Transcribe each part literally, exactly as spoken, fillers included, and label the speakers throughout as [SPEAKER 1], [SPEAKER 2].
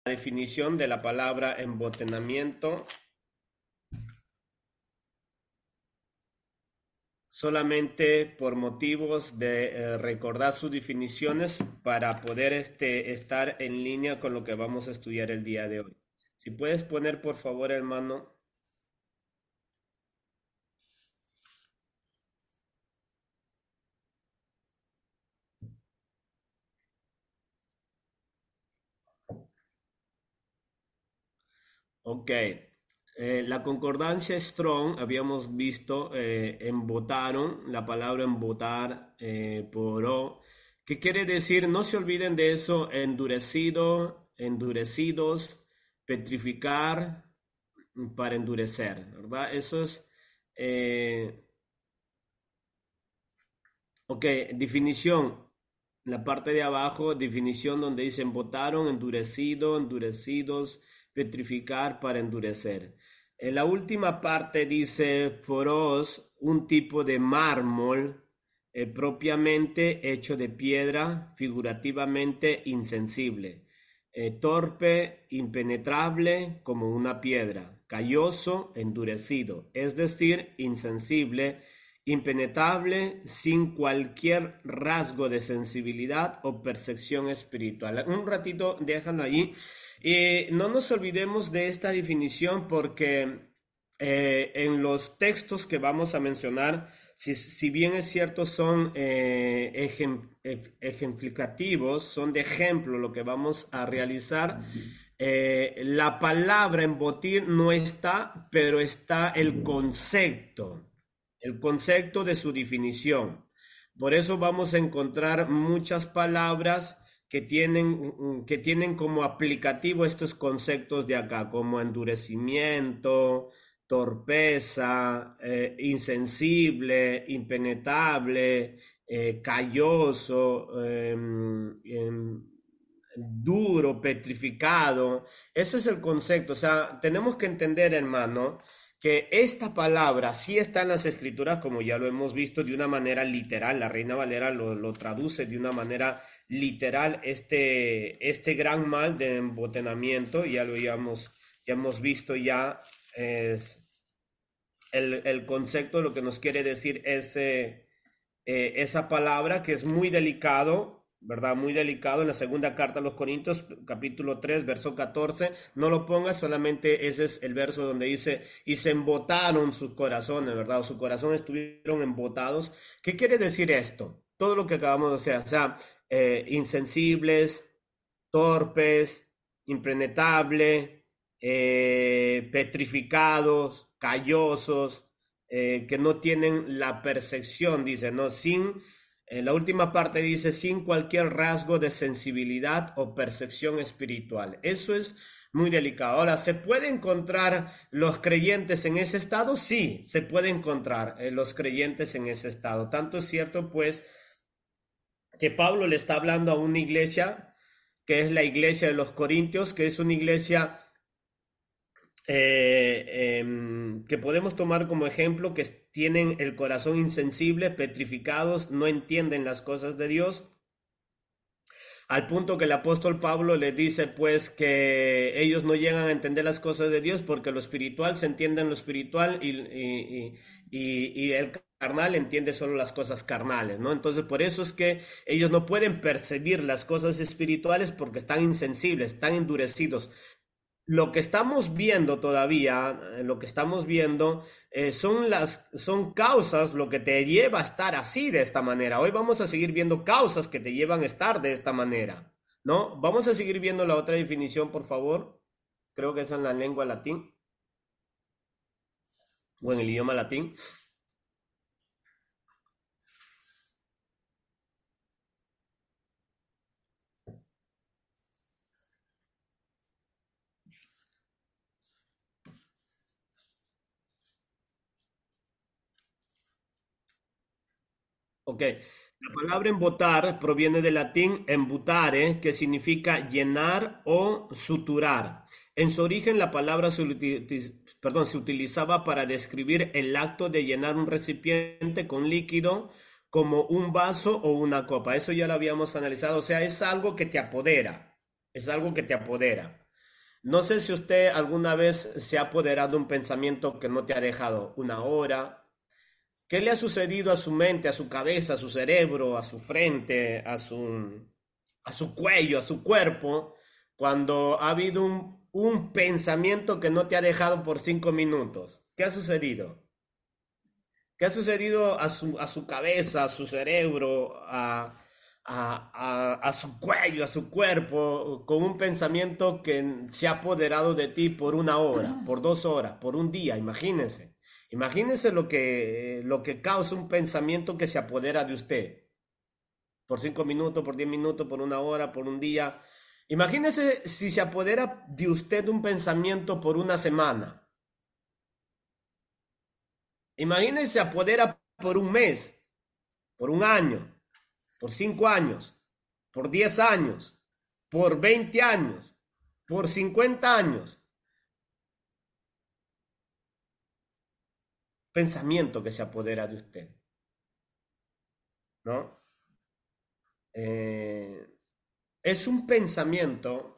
[SPEAKER 1] definición de la palabra embotellamiento solamente por motivos de eh, recordar sus definiciones para poder este, estar en línea con lo que vamos a estudiar el día de hoy. Si puedes poner, por favor, hermano. Ok. Eh, la concordancia Strong, habíamos visto, eh, embotaron, la palabra embotar, eh, poró, que quiere decir, no se olviden de eso, endurecido, endurecidos, petrificar, para endurecer, ¿verdad? Eso es, eh, ok, definición, la parte de abajo, definición donde dicen votaron, endurecido, endurecidos, petrificar para endurecer. En la última parte dice foros, un tipo de mármol eh, propiamente hecho de piedra, figurativamente insensible, eh, torpe, impenetrable como una piedra, calloso, endurecido, es decir, insensible, impenetrable, sin cualquier rasgo de sensibilidad o percepción espiritual. Un ratito, déjalo allí. Y no nos olvidemos de esta definición porque eh, en los textos que vamos a mencionar, si, si bien es cierto, son eh, ejem, ejemplificativos, son de ejemplo lo que vamos a realizar. Eh, la palabra embotir no está, pero está el concepto el concepto de su definición. Por eso vamos a encontrar muchas palabras que tienen, que tienen como aplicativo estos conceptos de acá, como endurecimiento, torpeza, eh, insensible, impenetrable, eh, calloso, eh, eh, duro, petrificado. Ese es el concepto. O sea, tenemos que entender, hermano, que esta palabra sí está en las escrituras, como ya lo hemos visto, de una manera literal. La Reina Valera lo, lo traduce de una manera literal, este, este gran mal de embotellamiento, ya lo habíamos, ya hemos visto ya, es el, el concepto, lo que nos quiere decir ese, eh, esa palabra, que es muy delicado, ¿verdad? Muy delicado. En la segunda carta a los Corintios, capítulo tres, verso catorce, no lo pongas, solamente ese es el verso donde dice, y se embotaron sus corazones, ¿verdad? O sus corazones estuvieron embotados. ¿Qué quiere decir esto? Todo lo que acabamos de hacer, o sea, eh, insensibles, torpes, impenetrable, eh, petrificados, callosos, eh, que no tienen la percepción, dice, ¿no? Sin, en la última parte dice, sin cualquier rasgo de sensibilidad o percepción espiritual. Eso es muy delicado. Ahora, ¿se puede encontrar los creyentes en ese estado? Sí, se puede encontrar eh, los creyentes en ese estado. Tanto es cierto, pues, que Pablo le está hablando a una iglesia, que es la iglesia de los Corintios, que es una iglesia eh, eh, que podemos tomar como ejemplo, que tienen el corazón insensible, petrificados, no entienden las cosas de Dios, al punto que el apóstol Pablo les dice pues que ellos no llegan a entender las cosas de Dios porque lo espiritual se entiende en lo espiritual y, y, y, y el carnal entiende solo las cosas carnales, ¿no? Entonces por eso es que ellos no pueden percibir las cosas espirituales porque están insensibles, están endurecidos. Lo que estamos viendo todavía, eh, lo que estamos viendo, eh, son las, son causas lo que te lleva a estar así de esta manera. Hoy vamos a seguir viendo causas que te llevan a estar de esta manera, ¿no? Vamos a seguir viendo la otra definición, por favor. Creo que es en la lengua latín o en el idioma latín. Ok, la palabra embotar proviene del latín embutare, que significa llenar o suturar. En su origen, la palabra se, uti- perdón, se utilizaba para describir el acto de llenar un recipiente con líquido como un vaso o una copa. Eso ya lo habíamos analizado, o sea, es algo que te apodera, es algo que te apodera. No sé si usted alguna vez se ha apoderado de un pensamiento que no te ha dejado una hora. ¿Qué le ha sucedido a su mente, a su cabeza, a su cerebro, a su frente, a su, a su cuello, a su cuerpo, cuando ha habido un, un pensamiento que no te ha dejado por cinco minutos? ¿Qué ha sucedido? ¿Qué ha sucedido a su, a su cabeza, a su cerebro, a, a, a, a su cuello, a su cuerpo, con un pensamiento que se ha apoderado de ti por una hora, por dos horas, por un día? Imagínense. Imagínense lo que, lo que causa un pensamiento que se apodera de usted por cinco minutos, por diez minutos, por una hora, por un día. Imagínese si se apodera de usted un pensamiento por una semana. Imagínese se apodera por un mes, por un año, por cinco años, por diez años, por veinte años, por cincuenta años. Pensamiento que se apodera de usted, ¿no? Eh, es un pensamiento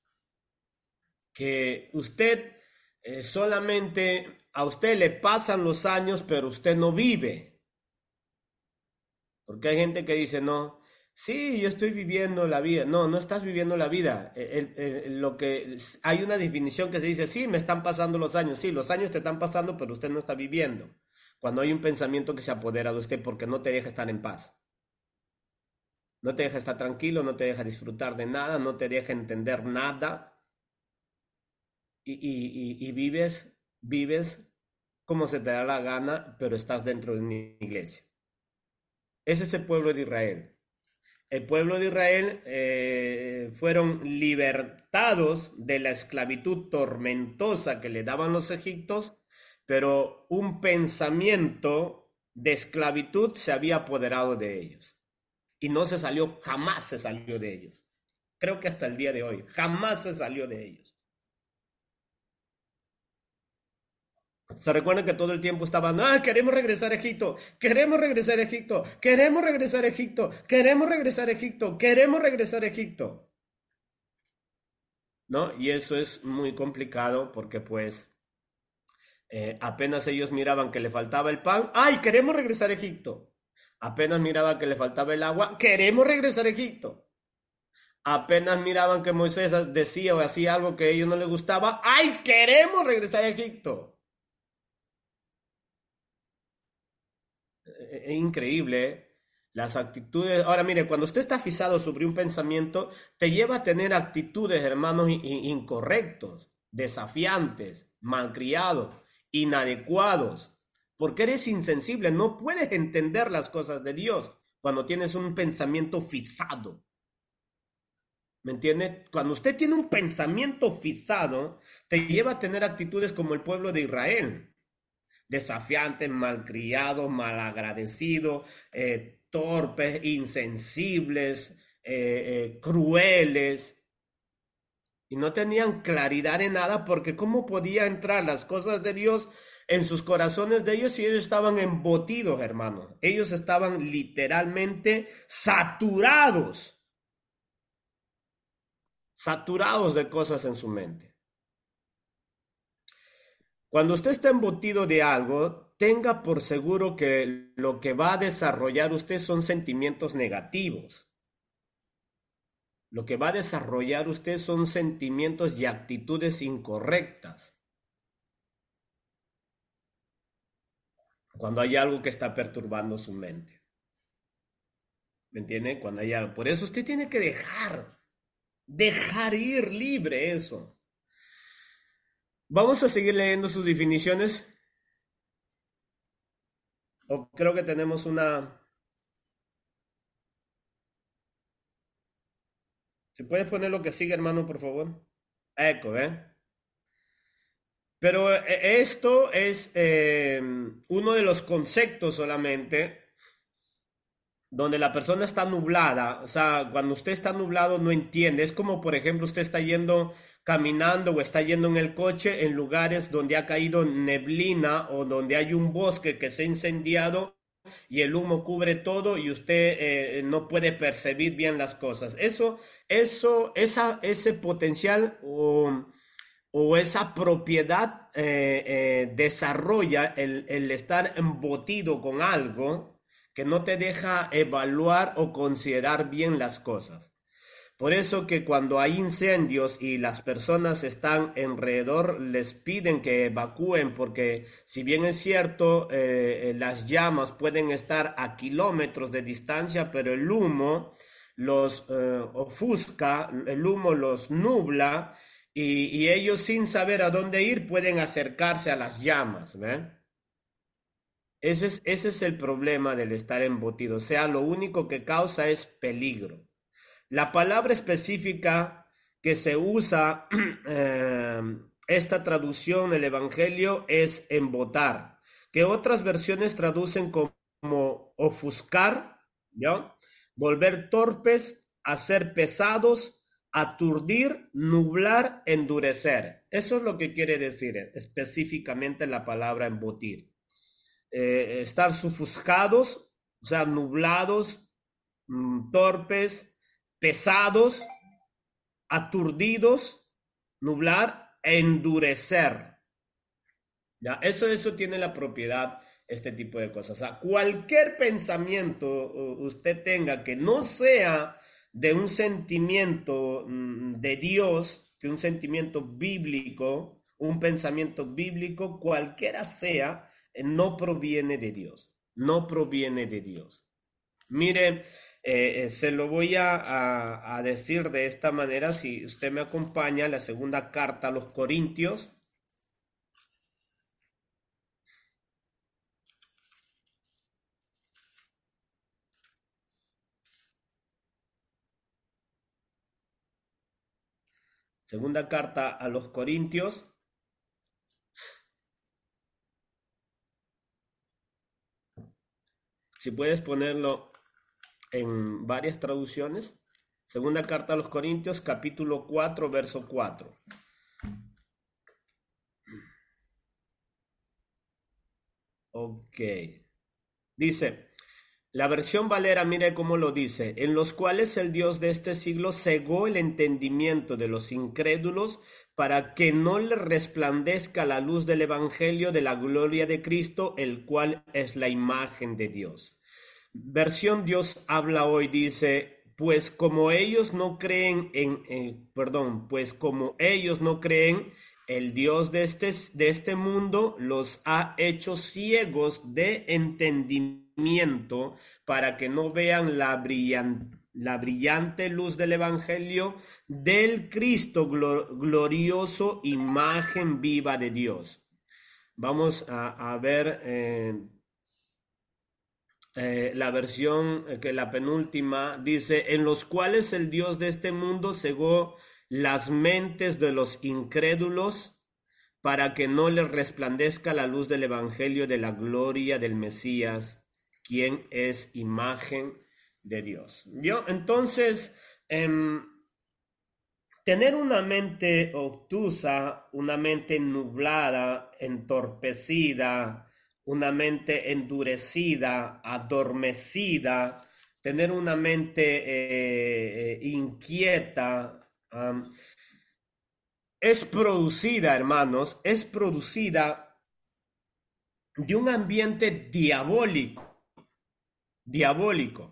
[SPEAKER 1] que usted eh, solamente, a usted le pasan los años, pero usted no vive. Porque hay gente que dice, no, sí, yo estoy viviendo la vida. No, no estás viviendo la vida. El- el- el- lo que, hay una definición que se dice, sí, me están pasando los años. Sí, los años te están pasando, pero usted no está viviendo. Cuando hay un pensamiento que se apodera de usted porque no te deja estar en paz. No te deja estar tranquilo, no te deja disfrutar de nada, no te deja entender nada. Y, y- y- y vives, vives como se te da la gana, pero estás dentro de una iglesia. Ese es el pueblo de Israel. El pueblo de Israel eh, fueron libertados de la esclavitud tormentosa que le daban los egipcios, pero un pensamiento de esclavitud se había apoderado de ellos. Y no se salió, jamás se salió de ellos. Creo que hasta el día de hoy, jamás se salió de ellos. Se recuerda que todo el tiempo estaban, ah, queremos regresar a Egipto, queremos regresar a Egipto, queremos regresar a Egipto, queremos regresar a Egipto, queremos regresar a Egipto, ¿no? Y eso es muy complicado porque pues eh, apenas ellos miraban que le faltaba el pan, ay, queremos regresar a Egipto. Apenas miraban que le faltaba el agua, queremos regresar a Egipto. Apenas miraban que Moisés decía o hacía algo que a ellos no les gustaba, ay, queremos regresar a Egipto. Es increíble, ¿eh? Las actitudes. Ahora, mire, cuando usted está fijado sobre un pensamiento, te lleva a tener actitudes, hermanos, incorrectos, desafiantes, malcriados, inadecuados, porque eres insensible, no puedes entender las cosas de Dios cuando tienes un pensamiento fijado. ¿Me entiende? Cuando usted tiene un pensamiento fijado, te lleva a tener actitudes como el pueblo de Israel, desafiantes, malcriados, malagradecidos, eh, torpes, insensibles, eh, eh, crueles, y no tenían claridad en nada porque cómo podía entrar las cosas de Dios en sus corazones de ellos si ellos estaban embotidos, hermanos. Ellos estaban literalmente saturados, saturados de cosas en su mente. Cuando usted está embutido de algo, tenga por seguro que lo que va a desarrollar usted son sentimientos negativos. Lo que va a desarrollar usted son sentimientos y actitudes incorrectas. Cuando hay algo que está perturbando su mente. ¿Me entiende? Cuando hay algo. Por eso usted tiene que dejar, dejar ir libre eso. Vamos a seguir leyendo sus definiciones. O creo que tenemos una. ¿Se puede poner lo que sigue, hermano, por favor? Eco, ¿eh? Pero eh, esto es eh, uno de los conceptos solamente donde la persona está nublada. O sea, cuando usted está nublado no entiende. Es como, por ejemplo, usted está yendo caminando o está yendo en el coche en lugares donde ha caído neblina o donde hay un bosque que se ha incendiado y el humo cubre todo y usted eh, no puede percibir bien las cosas. Eso, eso, esa, ese potencial o o esa propiedad eh, eh, desarrolla el, el estar embutido con algo que no te deja evaluar o considerar bien las cosas. Por eso que cuando hay incendios y las personas están alrededor, les piden que evacúen, porque si bien es cierto, eh, las llamas pueden estar a kilómetros de distancia, pero el humo los eh, ofusca, el humo los nubla y, y ellos sin saber a dónde ir pueden acercarse a las llamas, ¿ven? Ese es, ese es el problema del estar embutido, o sea, lo único que causa es peligro. La palabra específica que se usa eh, esta traducción del Evangelio es embotar, que otras versiones traducen como ofuscar, ¿ya? Volver torpes, hacer pesados, aturdir, nublar, endurecer. Eso es lo que quiere decir específicamente la palabra embotir. Eh, estar sofuscados, o sea, nublados, mm, torpes, pesados, aturdidos, nublar, endurecer. ¿Ya? Eso, eso tiene la propiedad, este tipo de cosas. O sea, cualquier pensamiento usted tenga que no sea de un sentimiento de Dios, que un sentimiento bíblico, un pensamiento bíblico, cualquiera sea, no proviene de Dios. No proviene de Dios. Mire, eh, eh, se lo voy a, a, a decir de esta manera, si usted me acompaña, la segunda carta a los Corintios. Segunda carta a los Corintios. Si puedes ponerlo en varias traducciones. Segunda carta a los Corintios, capítulo cuatro, verso cuatro. Ok. Dice, la versión Valera, mire cómo lo dice, en los cuales el Dios de este siglo cegó el entendimiento de los incrédulos para que no le resplandezca la luz del Evangelio de la gloria de Cristo, el cual es la imagen de Dios. Versión Dios habla hoy dice, pues como ellos no creen en, eh, perdón, pues como ellos no creen, el Dios de este, de este mundo los ha hecho ciegos de entendimiento para que no vean la brillante, la brillante luz del Evangelio del Cristo glorioso, imagen viva de Dios. Vamos a, a ver eh, eh, la versión eh, que la penúltima dice, en los cuales el Dios de este mundo cegó las mentes de los incrédulos para que no les resplandezca la luz del Evangelio de la gloria del Mesías, quien es imagen de Dios. ¿Vio? Entonces, eh, tener una mente obtusa, una mente nublada, entorpecida, una mente endurecida, adormecida, tener una mente eh, inquieta, um, es producida, hermanos, es producida de un ambiente diabólico, diabólico.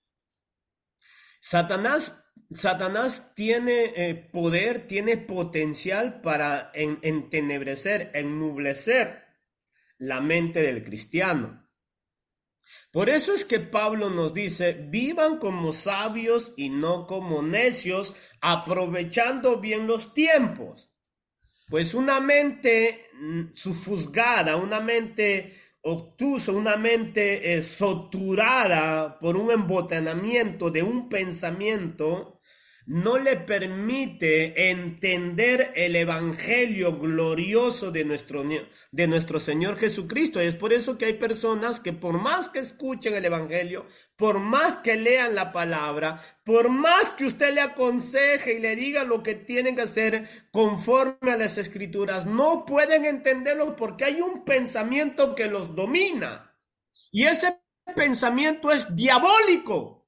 [SPEAKER 1] Satanás, Satanás tiene eh, poder, tiene potencial para en, entenebrecer, ennublecer la mente del cristiano. Por eso es que Pablo nos dice, vivan como sabios y no como necios, aprovechando bien los tiempos. Pues una mente sofusgada, una mente obtusa, una mente eh, soturada por un embotanamiento de un pensamiento, no le permite entender el evangelio glorioso de nuestro, de nuestro Señor Jesucristo. Y es por eso que hay personas que por más que escuchen el evangelio, por más que lean la palabra, por más que usted le aconseje y le diga lo que tienen que hacer conforme a las escrituras, no pueden entenderlo porque hay un pensamiento que los domina. Y ese pensamiento es diabólico.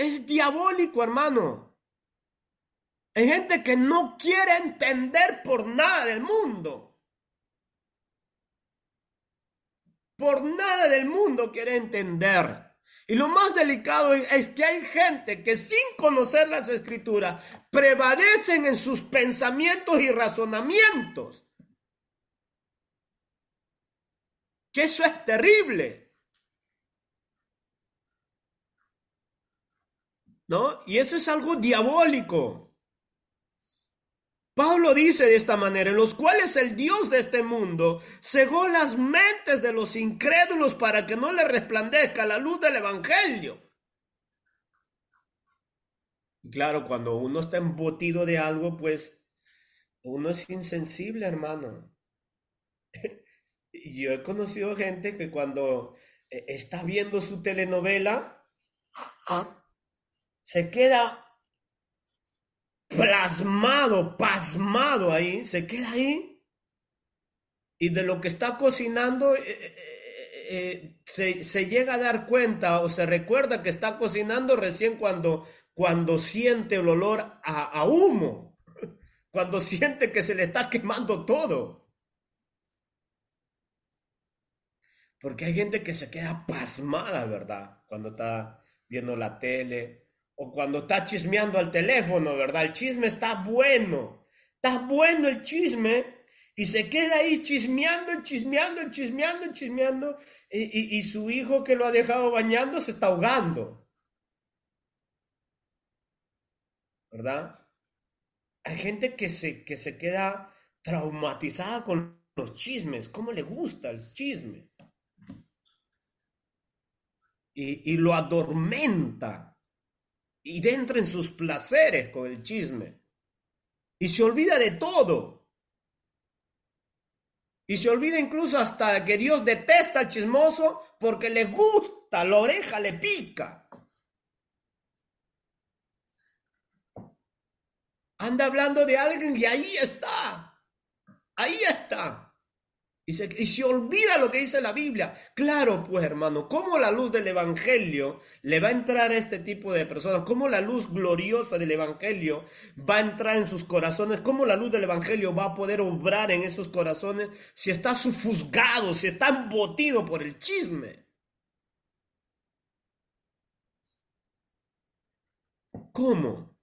[SPEAKER 1] Es diabólico, hermano. Hay gente que no quiere entender por nada del mundo. Por nada del mundo quiere entender. Y lo más delicado es que hay gente que sin conocer las escrituras prevalecen en sus pensamientos y razonamientos. Que eso es terrible, ¿no? Y eso es algo diabólico. Pablo dice de esta manera, en los cuales el Dios de este mundo cegó las mentes de los incrédulos para que no le resplandezca la luz del evangelio. Y claro, cuando uno está embutido de algo, pues uno es insensible, hermano. Y yo he conocido gente que cuando eh, está viendo su telenovela, se queda plasmado, pasmado ahí, se queda ahí y de lo que está cocinando eh, eh, eh, se, se llega a dar cuenta o se recuerda que está cocinando recién cuando, cuando siente el olor a, a humo, cuando siente que se le está quemando todo. Porque hay gente que se queda pasmada, ¿verdad? Cuando está viendo la tele o cuando está chismeando al teléfono, ¿verdad? El chisme está bueno, está bueno el chisme y se queda ahí chismeando, chismeando, chismeando, chismeando y, y, y su hijo que lo ha dejado bañando se está ahogando, ¿verdad? Hay gente que se, que se queda traumatizada con los chismes, ¿cómo le gusta el chisme? Y, y lo adormenta y entra en sus placeres con el chisme y se olvida de todo y se olvida incluso hasta que Dios detesta al chismoso porque le gusta, la oreja le pica, anda hablando de alguien y ahí está, ahí está. Y se, y se olvida lo que dice la Biblia. Claro, pues hermano, ¿cómo la luz del Evangelio le va a entrar a este tipo de personas? ¿Cómo la luz gloriosa del Evangelio va a entrar en sus corazones? ¿Cómo la luz del Evangelio va a poder obrar en esos corazones si está sufusgado, si está embotido por el chisme? ¿Cómo?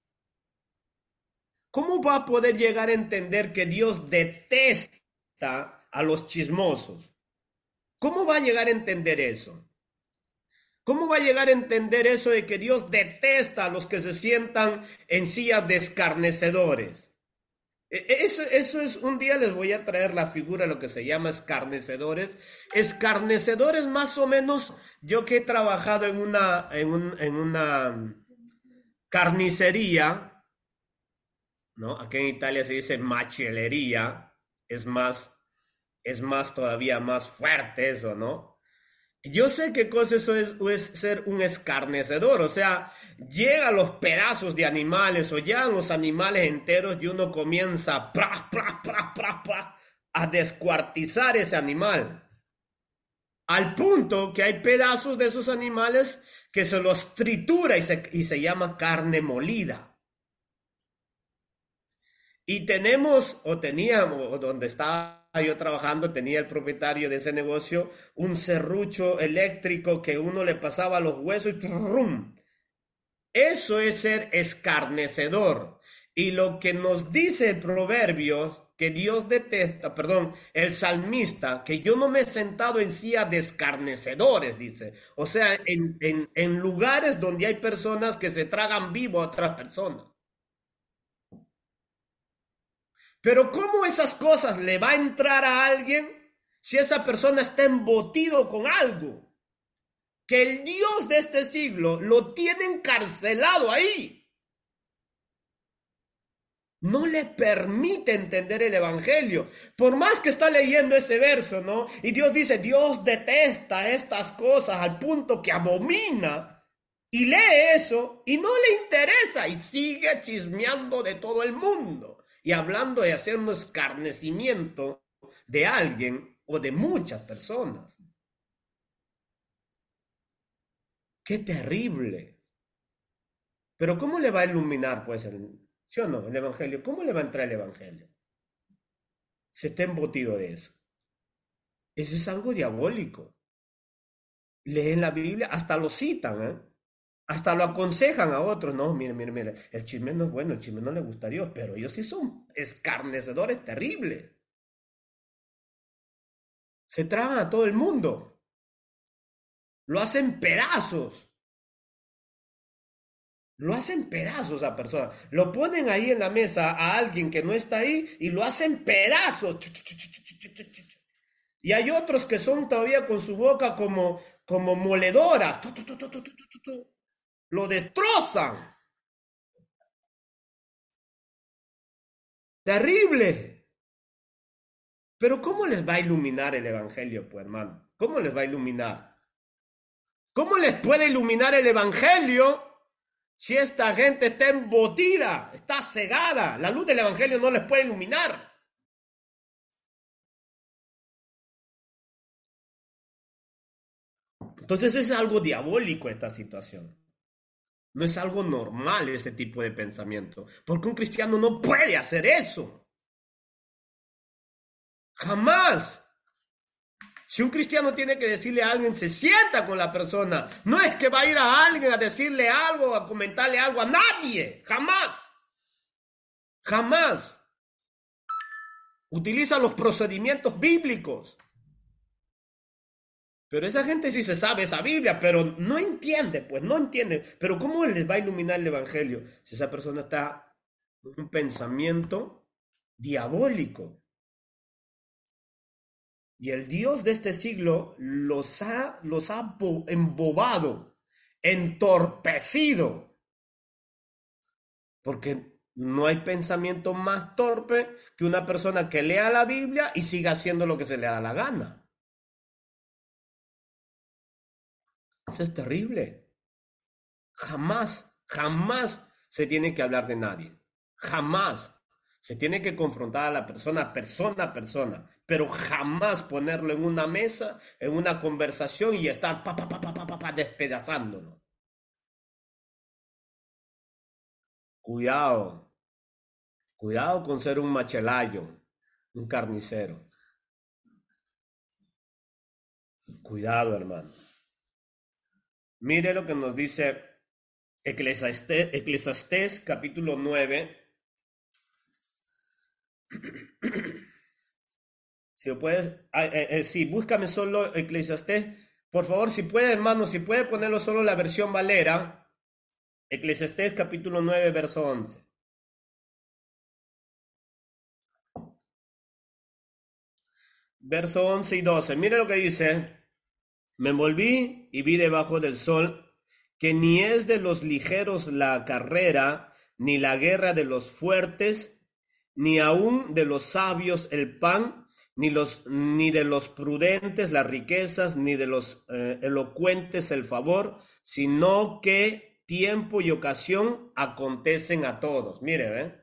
[SPEAKER 1] ¿Cómo va a poder llegar a entender que Dios detesta a los chismosos? ¿Cómo va a llegar a entender eso? ¿Cómo va a llegar a entender eso de que Dios detesta a los que se sientan en sillas de escarnecedores? Eso, eso es, un día les voy a traer la figura de lo que se llama escarnecedores. Escarnecedores más o menos, yo que he trabajado en una, en un, en una carnicería, ¿no? Aquí en Italia se dice macellería, es más, es más todavía más fuerte eso, ¿no? Yo sé qué cosa eso es, es ser un escarnecedor, o sea, llegan los pedazos de animales o llegan los animales enteros y uno comienza pra, pra, pra, pra, pra, a descuartizar ese animal. Al punto que hay pedazos de esos animales que se los tritura y se, y se llama carne molida. Y tenemos, o teníamos, o donde estaba yo trabajando, tenía el propietario de ese negocio un serrucho eléctrico que uno le pasaba los huesos y ¡trum! Eso es ser escarnecedor. Y lo que nos dice el proverbio, que Dios detesta, perdón, el salmista, que yo no me he sentado en silla de escarnecedores, dice. O sea, en, en, en lugares donde hay personas que se tragan vivo a otras personas. Pero ¿cómo esas cosas le va a entrar a alguien si esa persona está embotido con algo? Que el Dios de este siglo lo tiene encarcelado ahí. No le permite entender el evangelio. Por más que está leyendo ese verso, ¿no? Y Dios dice, Dios detesta estas cosas al punto que abomina. Y lee eso y no le interesa y sigue chismeando de todo el mundo. Y hablando de hacer un escarnecimiento de alguien o de muchas personas. ¡Qué terrible! Pero ¿cómo le va a iluminar, pues, el, sí o no, el Evangelio? ¿Cómo le va a entrar el Evangelio? Se está embutido de eso. Eso es algo diabólico. Leen la Biblia, hasta lo citan, ¿eh? Hasta lo aconsejan a otros. No, mire, mire, mire, el chisme no es bueno, el chisme no le gusta a Dios, pero ellos sí son escarnecedores terribles. Se tragan a todo el mundo. Lo hacen pedazos. Lo hacen pedazos a persona. Lo ponen ahí en la mesa a alguien que no está ahí y lo hacen pedazos. Y hay otros que son todavía con su boca como, como moledoras. Lo destrozan. Terrible. Pero ¿cómo les va a iluminar el Evangelio, pues, hermano? ¿Cómo les va a iluminar? ¿Cómo les puede iluminar el Evangelio si esta gente está embotida, está cegada? La luz del Evangelio no les puede iluminar. Entonces es algo diabólico esta situación. No es algo normal este tipo de pensamiento. Porque un cristiano no puede hacer eso. Jamás. Si un cristiano tiene que decirle a alguien, se sienta con la persona. No es que va a ir a alguien a decirle algo, a comentarle algo a nadie. Jamás. Jamás. Utiliza los procedimientos bíblicos. Pero esa gente sí se sabe esa Biblia, pero no entiende, pues no entiende. Pero ¿cómo les va a iluminar el Evangelio si esa persona está en un pensamiento diabólico? Y el Dios de este siglo los ha, los ha embobado, entorpecido. Porque no hay pensamiento más torpe que una persona que lea la Biblia y siga haciendo lo que se le da la gana. Eso es terrible. Jamás, jamás se tiene que hablar de nadie. Jamás. Se tiene que confrontar a la persona, persona a persona, pero jamás ponerlo en una mesa, en una conversación y estar pa, pa, pa, pa, pa, pa, pa, despedazándolo. Cuidado, cuidado con ser un machelayo, un carnicero. Cuidado, hermano. Mire lo que nos dice Eclesiastés, Eclesiastés capítulo nueve. Si lo puedes, eh, eh, sí, búscame solo Eclesiastés. Por favor, si puede, hermano, si puede ponerlo solo la versión Valera. Eclesiastés capítulo nueve, verso once. Verso once y doce. Mire lo que dice. Me envolví y vi debajo del sol que ni es de los ligeros la carrera, ni la guerra de los fuertes, ni aun de los sabios el pan, ni, los, ni de los prudentes las riquezas, ni de los eh, elocuentes el favor, sino que tiempo y ocasión acontecen a todos. Mire, ¿eh?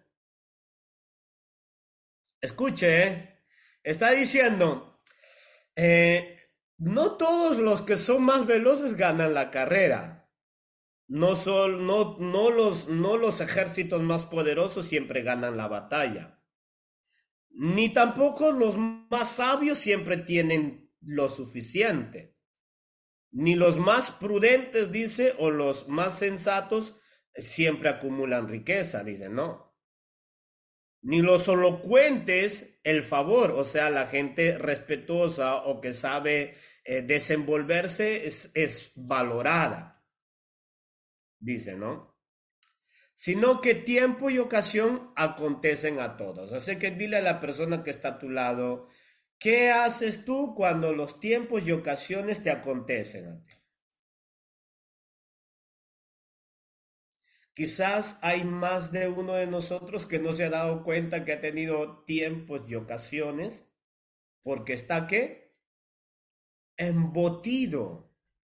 [SPEAKER 1] Escuche, ¿eh? Está diciendo, eh, no todos los que son más veloces ganan la carrera. No, son, no, no, los, no los ejércitos más poderosos siempre ganan la batalla. Ni tampoco los más sabios siempre tienen lo suficiente. Ni los más prudentes, dice, o los más sensatos siempre acumulan riqueza, dice, no. Ni los elocuentes el favor, o sea, la gente respetuosa o que sabe eh, desenvolverse es, es valorada, dice, ¿no? Sino que tiempo y ocasión acontecen a todos. Así que dile a la persona que está a tu lado, ¿qué haces tú cuando los tiempos y ocasiones te acontecen a ti? Quizás hay más de uno de nosotros que no se ha dado cuenta que ha tenido tiempos y ocasiones porque está ¿qué? Embotido,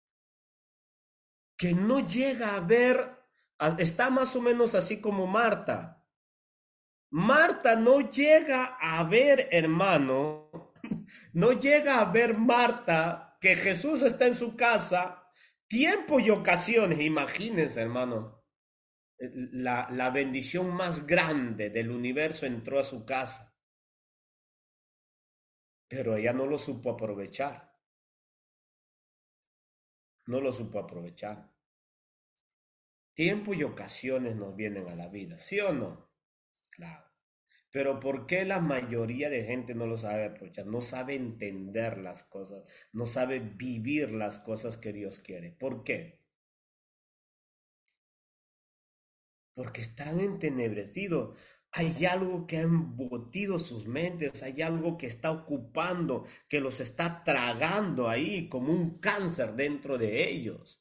[SPEAKER 1] que no llega a ver, está más o menos así como Marta. Marta no llega a ver, hermano, no llega a ver Marta que Jesús está en su casa, tiempo y ocasiones, imagínense, hermano. la, la bendición más grande del universo entró a su casa, pero ella no lo supo aprovechar, no lo supo aprovechar. Tiempo y ocasiones nos vienen a la vida, ¿sí o no? Claro. Pero ¿por qué la mayoría de gente no lo sabe aprovechar? No sabe entender las cosas, no sabe vivir las cosas que Dios quiere. ¿Por qué? Porque están entenebrecidos. Hay algo que ha embutido sus mentes, hay algo que está ocupando, que los está tragando ahí como un cáncer dentro de ellos.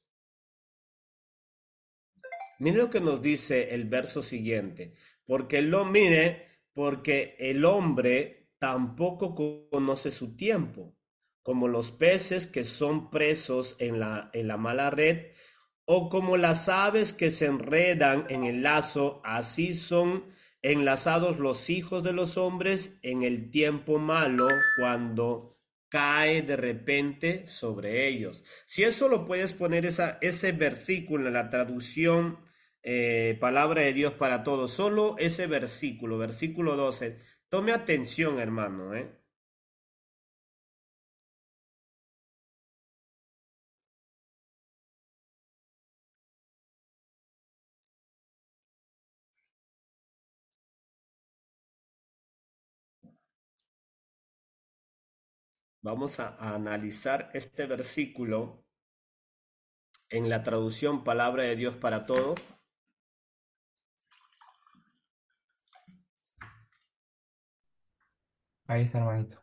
[SPEAKER 1] Mire lo que nos dice el verso siguiente. Porque lo mire, porque el hombre tampoco conoce su tiempo, como los peces que son presos en la, en la mala red, o como las aves que se enredan en el lazo, así son enlazados los hijos de los hombres en el tiempo malo, cuando cae de repente sobre ellos. Si eso lo puedes poner esa, ese versículo en la traducción eh, Palabra de Dios para todos, solo ese versículo, versículo doce, tome atención, hermano, ¿eh? Vamos a, a analizar este versículo en la traducción Palabra de Dios para todos.
[SPEAKER 2] Ahí está, hermanito.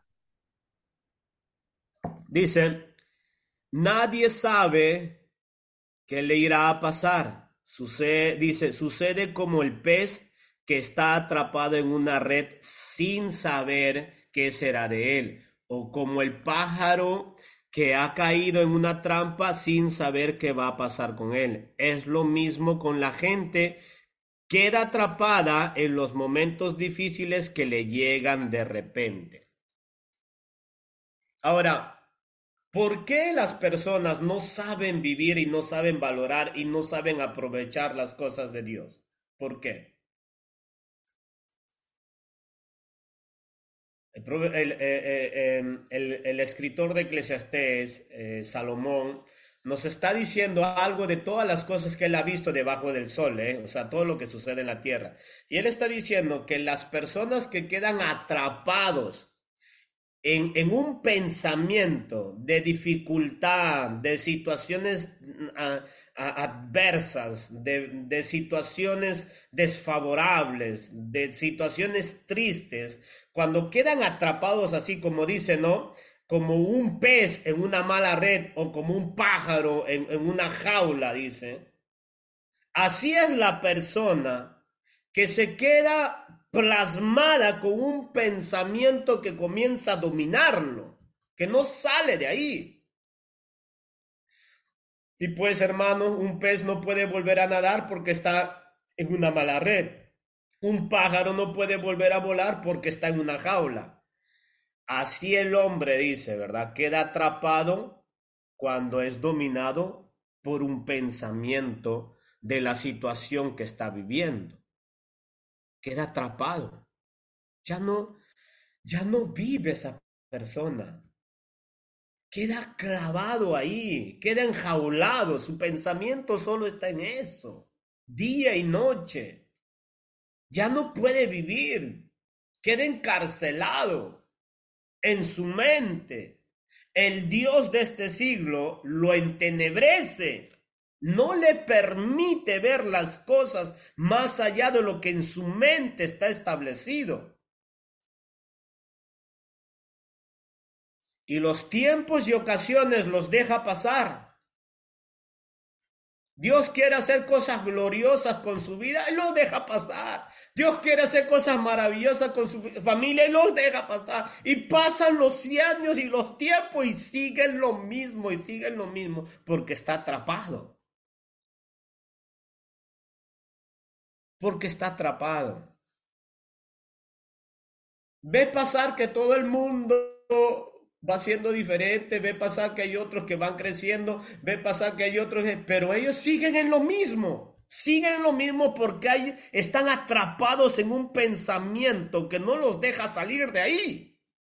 [SPEAKER 1] Dice, nadie sabe qué le irá a pasar. Sucede, dice, sucede como el pez que está atrapado en una red sin saber qué será de él, o como el pájaro que ha caído en una trampa sin saber qué va a pasar con él. Es lo mismo con la gente. Queda atrapada en los momentos difíciles que le llegan de repente. Ahora, ¿por qué las personas no saben vivir y no saben valorar y no saben aprovechar las cosas de Dios? ¿Por qué? El, el, eh, eh, el, el escritor de Eclesiastés, eh, Salomón, nos está diciendo algo de todas las cosas que él ha visto debajo del sol, ¿eh? O sea, todo lo que sucede en la tierra. Y él está diciendo que las personas que quedan atrapados en, en un pensamiento de dificultad, de situaciones a, a, adversas, de, de situaciones desfavorables, de situaciones tristes, cuando quedan atrapados así como dice, ¿no? Como un pez en una mala red o como un pájaro en, en una jaula, dice. Así es la persona que se queda plasmada con un pensamiento que comienza a dominarlo, que no sale de ahí. Y pues, hermano, un pez no puede volver a nadar porque está en una mala red. Un pájaro no puede volver a volar porque está en una jaula. Así el hombre, dice, ¿verdad? Queda atrapado cuando es dominado por un pensamiento de la situación que está viviendo. Queda atrapado. Ya no, ya no vive esa persona. Queda clavado ahí, queda enjaulado. Su pensamiento solo está en eso, día y noche. Ya no puede vivir. Queda encarcelado en su mente. El Dios de este siglo lo entenebrece, no le permite ver las cosas más allá de lo que en su mente está establecido. Y los tiempos y ocasiones los deja pasar. Dios quiere hacer cosas gloriosas con su vida y los deja pasar. Dios quiere hacer cosas maravillosas con su familia y los deja pasar. Y pasan los años y los tiempos y siguen lo mismo y siguen lo mismo porque está atrapado. Porque está atrapado. Ve pasar que todo el mundo va siendo diferente, ve pasar que hay otros que van creciendo, ve pasar que hay otros, pero ellos siguen en lo mismo. Siguen en lo mismo porque hay, están atrapados en un pensamiento que no los deja salir de ahí.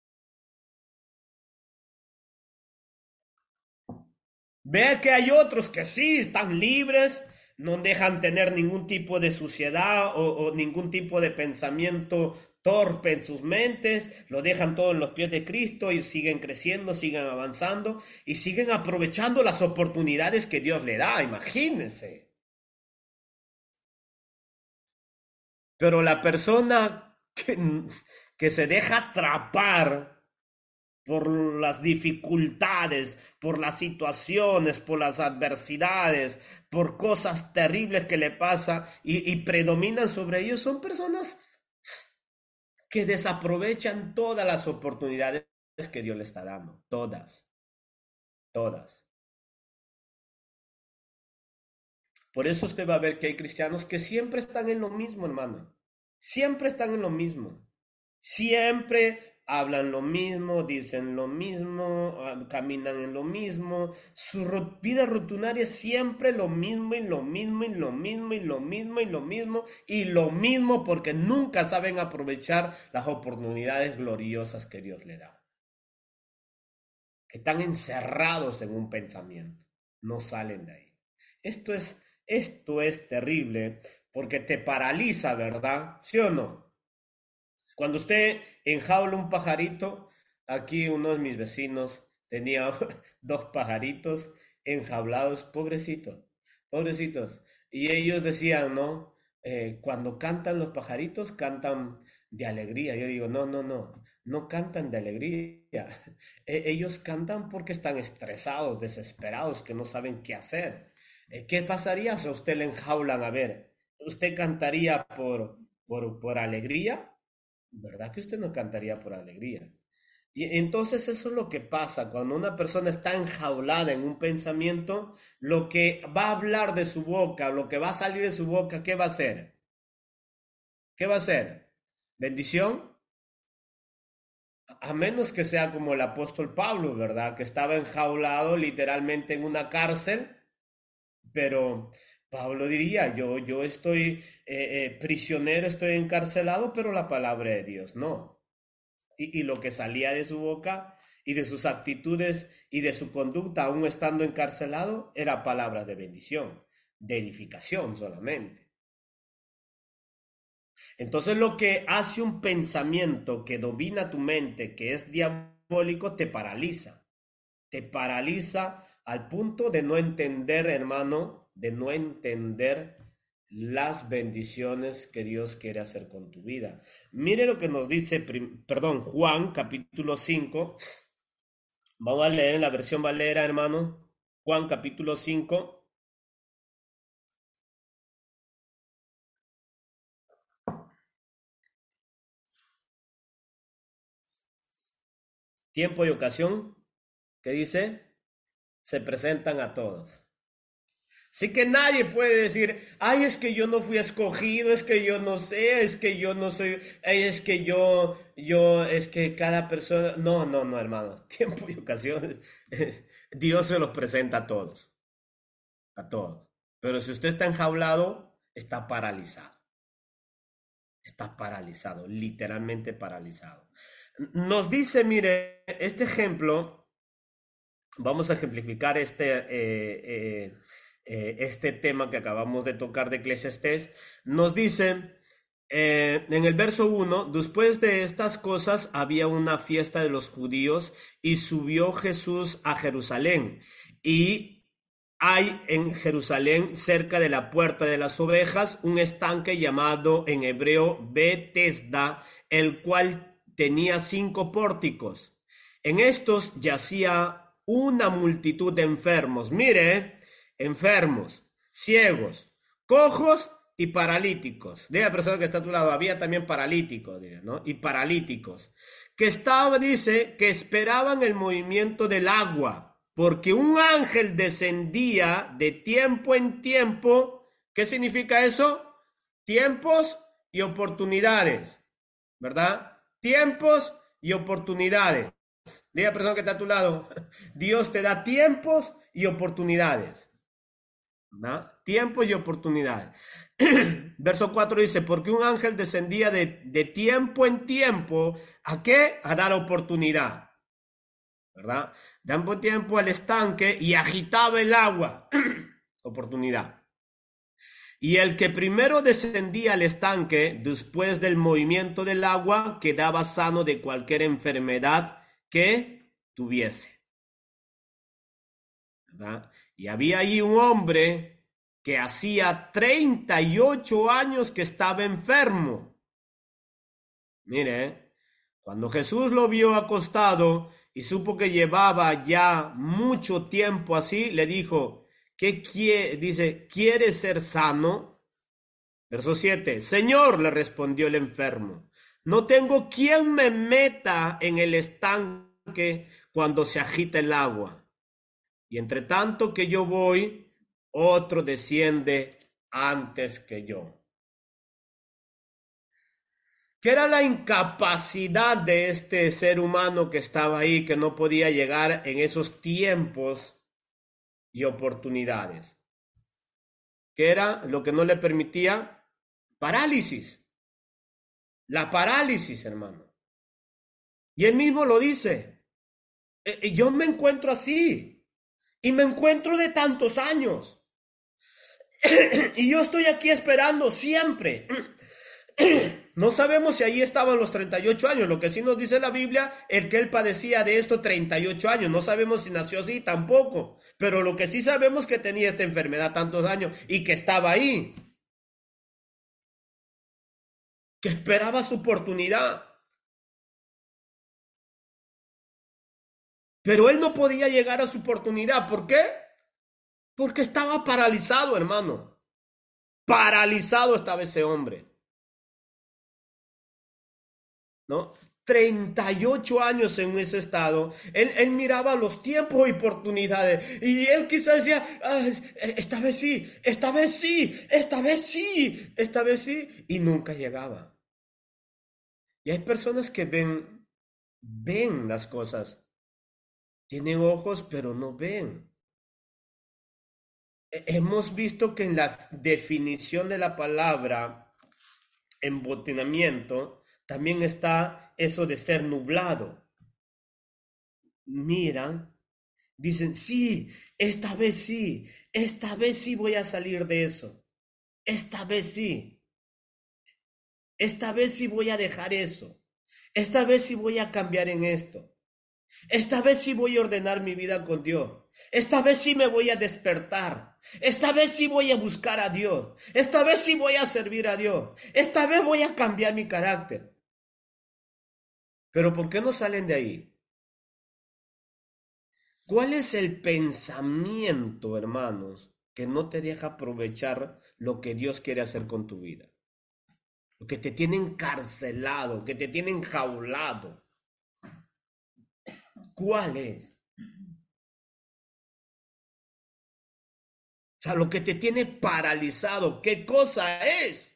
[SPEAKER 1] Vea que hay otros que sí están libres, no dejan tener ningún tipo de suciedad o, o ningún tipo de pensamiento torpe en sus mentes, lo dejan todo en los pies de Cristo y siguen creciendo, siguen avanzando y siguen aprovechando las oportunidades que Dios le da, imagínense. Pero la persona que, que se deja atrapar por las dificultades, por las situaciones, por las adversidades, por cosas terribles que le pasan y, y predominan sobre ellos, son personas que desaprovechan todas las oportunidades que Dios le está dando, todas, todas. Por eso usted va a ver que hay cristianos que siempre están en lo mismo, hermano. Siempre están en lo mismo. Siempre hablan lo mismo, dicen lo mismo, ah, caminan en lo mismo. Su ru- vida rutinaria es siempre lo mismo y lo mismo y lo mismo y lo mismo y lo mismo y lo mismo porque nunca saben aprovechar las oportunidades gloriosas que Dios le da. Que están encerrados en un pensamiento, no salen de ahí. Esto es, esto es terrible porque te paraliza, ¿verdad? ¿Sí o no? Cuando usted enjaula un pajarito, aquí uno de mis vecinos tenía dos pajaritos enjaulados, pobrecitos, pobrecitos. Y ellos decían, ¿no? Eh, cuando cantan los pajaritos, cantan de alegría. Yo digo, no, no, no, no cantan de alegría. E- ellos cantan porque están estresados, desesperados, que no saben qué hacer. Eh, ¿Qué pasaría si a usted le enjaulan? A ver, ¿usted cantaría por, por, por alegría? ¿Verdad que usted no cantaría por alegría? Y entonces eso es lo que pasa cuando una persona está enjaulada en un pensamiento, lo que va a hablar de su boca, lo que va a salir de su boca, ¿qué va a hacer? ¿Qué va a hacer? ¿Bendición? A menos que sea como el apóstol Pablo, ¿verdad? Que estaba enjaulado literalmente en una cárcel, pero Pablo diría, yo, yo estoy eh, eh, prisionero, estoy encarcelado, pero la palabra de Dios no. Y, y lo que salía de su boca y de sus actitudes y de su conducta, aún estando encarcelado, era palabras de bendición, de edificación solamente. Entonces lo que hace un pensamiento que domina tu mente, que es diabólico, te paraliza. Te paraliza al punto de no entender, hermano, de no entender las bendiciones que Dios quiere hacer con tu vida. Mire lo que nos dice, perdón, Juan capítulo cinco. Vamos a leer en la versión Valera, hermano. Juan capítulo cinco. Tiempo y ocasión, ¿qué dice? Se presentan a todos. Así que nadie puede decir, ay, es que yo no fui escogido, es que yo no sé, es que yo no soy, ay, es que yo, yo, es que cada persona, no, no, no, hermano, tiempo y ocasión, Dios se los presenta a todos, a todos. Pero si usted está enjaulado, está paralizado, está paralizado, literalmente paralizado. Nos dice, mire, este ejemplo, vamos a ejemplificar este, eh, eh, eh, este tema que acabamos de tocar de Eclesiastés. Nos dice eh, en el verso uno, después de estas cosas había una fiesta de los judíos y subió Jesús a Jerusalén. Y hay en Jerusalén, cerca de la puerta de las ovejas, un estanque llamado en hebreo Betesda, el cual tenía cinco pórticos. En estos yacía una multitud de enfermos. Mire, enfermos, ciegos, cojos y paralíticos. De la persona que está a tu lado, había también paralíticos, ¿no? Y paralíticos. Que estaban, dice, que esperaban el movimiento del agua, porque un ángel descendía de tiempo en tiempo. ¿Qué significa eso? Tiempos y oportunidades, ¿verdad? Tiempos y oportunidades. Diga, persona que está a tu lado, Dios te da tiempos y oportunidades, ¿no? tiempos y oportunidades. Verso cuatro dice, porque un ángel descendía de, de tiempo en tiempo, ¿a qué? A dar oportunidad, ¿verdad? De tiempo en tiempo al estanque y agitaba el agua. Oportunidad. Y el que primero descendía al estanque, después del movimiento del agua, quedaba sano de cualquier enfermedad que tuviese, ¿verdad? Y había allí un hombre que hacía treinta y ocho años que estaba enfermo. Mire, cuando Jesús lo vio acostado y supo que llevaba ya mucho tiempo así, le dijo, ¿qué quiere? Dice, ¿quieres ser sano? Verso siete, Señor, le respondió el enfermo, no tengo quien me meta en el estanque cuando se agita el agua. Y entre tanto que yo voy, otro desciende antes que yo. ¿Qué era la incapacidad de este ser humano que estaba ahí, que no podía llegar en esos tiempos y oportunidades? ¿Qué era lo que no le permitía? Parálisis. La parálisis, hermano. Y él mismo lo dice. Eh, yo me encuentro así. Y me encuentro de tantos años. Y yo estoy aquí esperando siempre. No sabemos si allí estaban los treinta y ocho años. Lo que sí nos dice la Biblia es que él padecía de esto treinta y ocho años. No sabemos si nació así tampoco. Pero lo que sí sabemos es que tenía esta enfermedad tantos años y que estaba ahí. Que esperaba su oportunidad. Pero él no podía llegar a su oportunidad. ¿Por qué? Porque estaba paralizado, hermano. Paralizado estaba ese hombre. ¿No? treinta y ocho años en ese estado. Él, él miraba los tiempos y oportunidades. Y él quizás decía, ah, esta vez sí, esta vez sí, esta vez sí, esta vez sí. Y nunca llegaba. Y hay personas que ven, ven las cosas. Tienen ojos, pero no ven. Hemos visto que en la definición de la palabra embotinamiento también está eso de ser nublado. Miran, dicen, sí, esta vez sí, esta vez sí voy a salir de eso. Esta vez sí. Esta vez sí voy a dejar eso. Esta vez sí voy a cambiar en esto. Esta vez sí voy a ordenar mi vida con Dios. Esta vez sí me voy a despertar. Esta vez sí voy a buscar a Dios. Esta vez sí voy a servir a Dios. Esta vez voy a cambiar mi carácter. Pero ¿por qué no salen de ahí? ¿Cuál es el pensamiento, hermanos, que no te deja aprovechar lo que Dios quiere hacer con tu vida? Lo que te tiene encarcelado, que te tiene enjaulado. ¿Cuál es? O sea, lo que te tiene paralizado, ¿qué cosa es?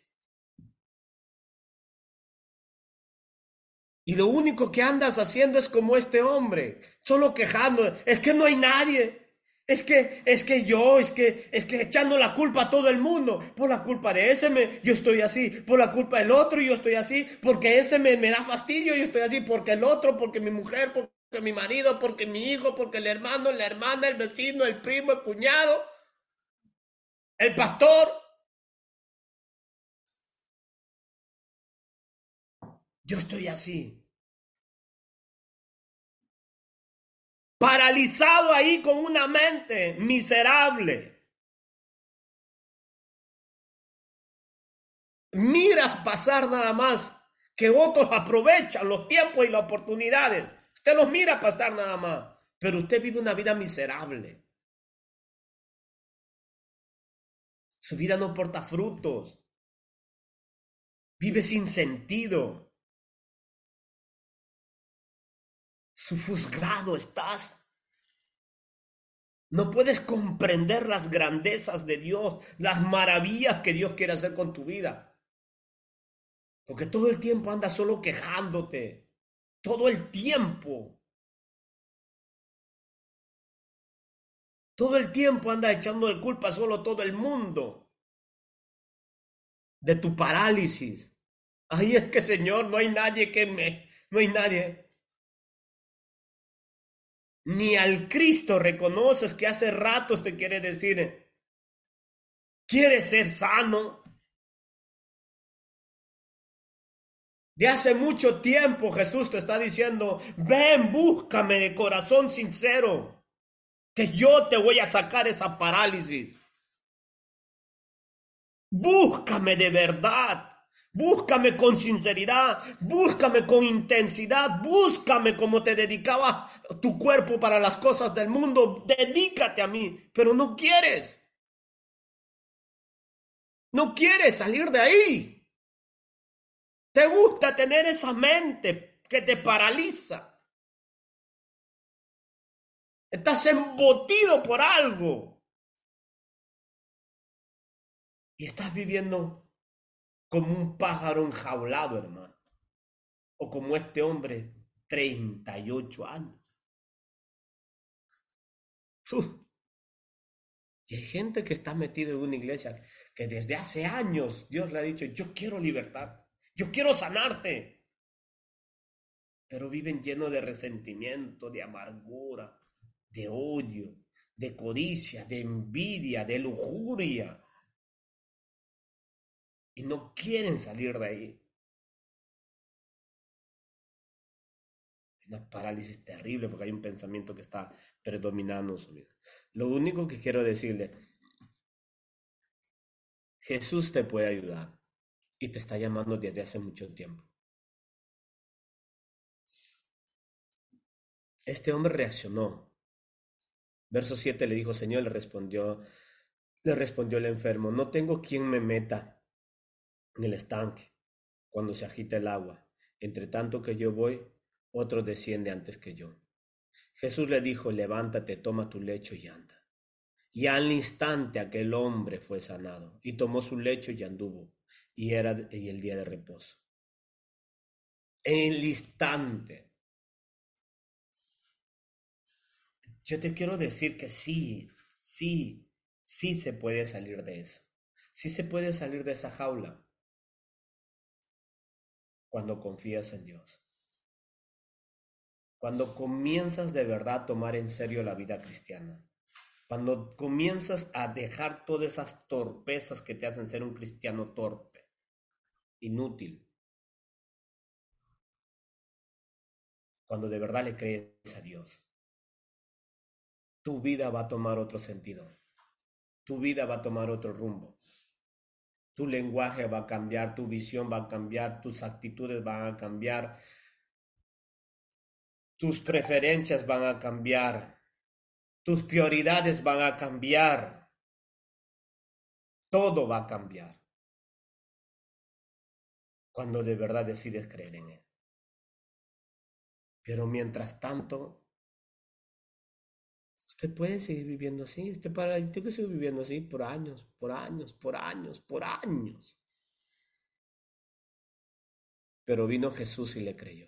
[SPEAKER 1] Y lo único que andas haciendo es como este hombre, solo quejando, es que no hay nadie, es que, es que yo, es que, es que echando la culpa a todo el mundo, por la culpa de ese me, yo estoy así, por la culpa del otro yo estoy así, porque ese me, me da fastidio yo estoy así, porque el otro, porque mi mujer, porque mi marido, porque mi hijo, porque el hermano, la hermana, el vecino, el primo, el cuñado, el pastor. Yo estoy así. Paralizado ahí con una mente miserable. Miras pasar nada más que otros aprovechan los tiempos y las oportunidades. Usted los mira pasar nada más, pero usted vive una vida miserable. Su vida no porta frutos. Vive sin sentido. Sufusgado estás. No puedes comprender las grandezas de Dios, las maravillas que Dios quiere hacer con tu vida. Porque todo el tiempo andas solo quejándote. Todo el tiempo. Todo el tiempo anda echando de culpa solo todo el mundo de tu parálisis. Ay, es que Señor, no hay nadie que me, no hay nadie. Ni al Cristo reconoces que hace ratos te quiere decir, ¿quieres ser sano? De hace mucho tiempo Jesús te está diciendo, ven, búscame de corazón sincero, que yo te voy a sacar esa parálisis. Búscame de verdad. Búscame con sinceridad, búscame con intensidad, búscame como te dedicaba tu cuerpo para las cosas del mundo. Dedícate a mí, pero no quieres. No quieres salir de ahí. Te gusta tener esa mente que te paraliza. Estás embotido por algo. Y estás viviendo como un pájaro enjaulado, hermano. O como este hombre, treinta y ocho años. Uf. Y hay gente que está metida en una iglesia que desde hace años Dios le ha dicho, yo quiero libertad, yo quiero sanarte. Pero viven llenos de resentimiento, de amargura, de odio, de codicia, de envidia, de lujuria. Y no quieren salir de ahí. Una parálisis terrible porque hay un pensamiento que está predominando en su vida. Lo único que quiero decirle, Jesús te puede ayudar y te está llamando desde hace mucho tiempo. Este hombre reaccionó. Verso siete le dijo, Señor, le respondió, le respondió el enfermo, no tengo quien me meta en el estanque cuando se agita el agua. Entre tanto que yo voy, otro desciende antes que yo. Jesús le dijo, levántate, toma tu lecho y anda. Y al instante aquel hombre fue sanado, y tomó su lecho y anduvo, y era y el día de reposo. En el instante. Yo te quiero decir que sí, sí, sí se puede salir de eso. Sí se puede salir de esa jaula cuando confías en Dios. Cuando comienzas de verdad a tomar en serio la vida cristiana. Cuando comienzas a dejar todas esas torpezas que te hacen ser un cristiano torpe, inútil. Cuando de verdad le crees a Dios, tu vida va a tomar otro sentido. Tu vida va a tomar otro rumbo. Tu lenguaje va a cambiar, tu visión va a cambiar, tus actitudes van a cambiar, tus preferencias van a cambiar, tus prioridades van a cambiar. Todo va a cambiar cuando de verdad decides creer en Él. Pero mientras tanto, usted puede seguir viviendo así, usted paralítico sigue viviendo así por años, por años, por años, por años. Pero vino Jesús y le creyó.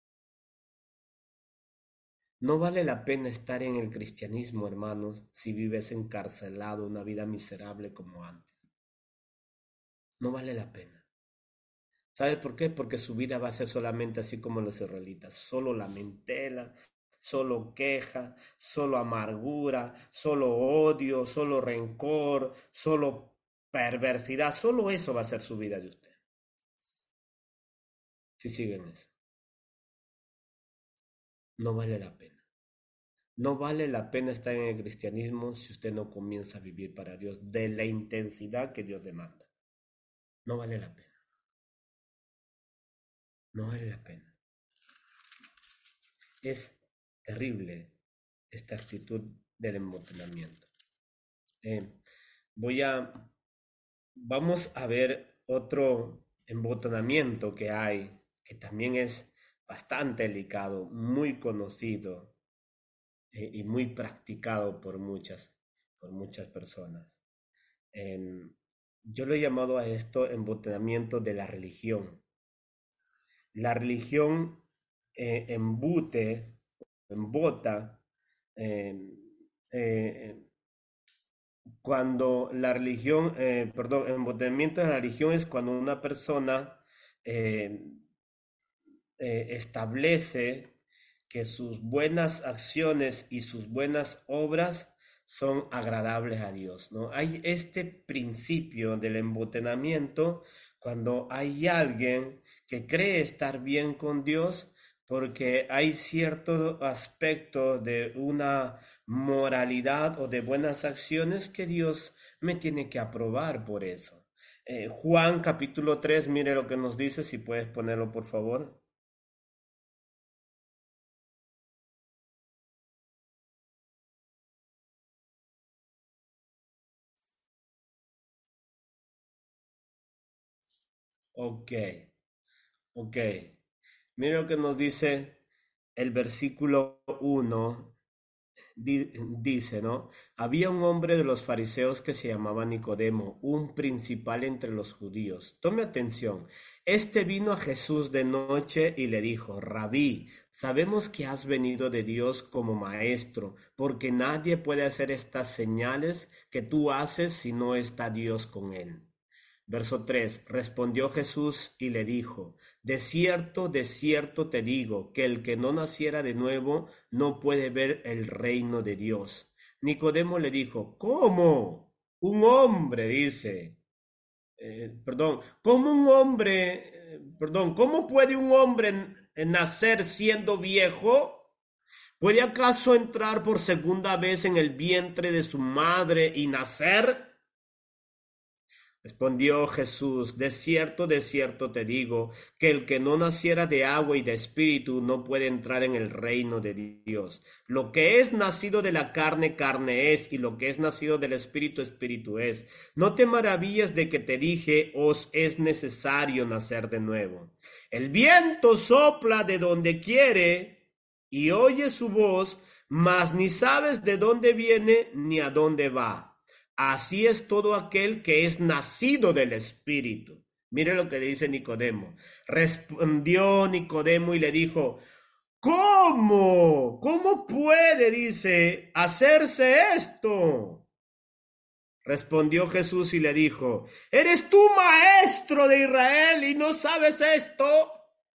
[SPEAKER 1] No vale la pena estar en el cristianismo, hermanos, si vives encarcelado una vida miserable como antes. No vale la pena. ¿Sabe por qué? Porque su vida va a ser solamente así como los israelitas, solo lamentela, solo queja, solo amargura, solo odio, solo rencor, solo perversidad, solo eso va a ser su vida de usted. Si siguen eso, no vale la pena. No vale la pena estar en el cristianismo si usted no comienza a vivir para Dios de la intensidad que Dios demanda. No vale la pena. No vale la pena. Es terrible esta actitud del embotelamiento. Eh, voy a, vamos a ver otro embotonamiento que hay, que también es bastante delicado, muy conocido eh, y muy practicado por muchas, por muchas personas. Eh, yo lo he llamado a esto embotonamiento de la religión. La religión eh, embute, embota, eh, eh, cuando la religión, eh, perdón, el embotellamiento de la religión es cuando una persona eh, eh, establece que sus buenas acciones y sus buenas obras son agradables a Dios, ¿no? Hay este principio del embotellamiento cuando hay alguien que cree estar bien con Dios porque hay cierto aspecto de una moralidad o de buenas acciones que Dios me tiene que aprobar por eso. Eh, Juan capítulo tres, mire lo que nos dice, si puedes ponerlo por favor. Ok, ok. Mire lo que nos dice el versículo uno. Di- dice, ¿no? Había un hombre de los fariseos que se llamaba Nicodemo, un principal entre los judíos. Tome atención. Este vino a Jesús de noche y le dijo, Rabí, sabemos que has venido de Dios como maestro, porque nadie puede hacer estas señales que tú haces si no está Dios con él. Verso tres. Respondió Jesús y le dijo, de cierto, de cierto te digo, que el que no naciera de nuevo no puede ver el reino de Dios. Nicodemo le dijo, ¿cómo? Un hombre, dice, eh, perdón, ¿cómo un hombre, eh, perdón, cómo puede un hombre nacer siendo viejo? ¿Puede acaso entrar por segunda vez en el vientre de su madre y nacer? Respondió Jesús, de cierto, de cierto te digo, que el que no naciera de agua y de espíritu no puede entrar en el reino de Dios. Lo que es nacido de la carne, carne es, y lo que es nacido del espíritu, espíritu es. No te maravilles de que te dije, os es necesario nacer de nuevo. El viento sopla de donde quiere y oye su voz, mas ni sabes de dónde viene ni a dónde va. Así es todo aquel que es nacido del Espíritu. Mire lo que dice Nicodemo. Respondió Nicodemo y le dijo, ¿cómo? ¿Cómo puede, dice, hacerse esto? Respondió Jesús y le dijo, ¿eres tú maestro de Israel y no sabes esto?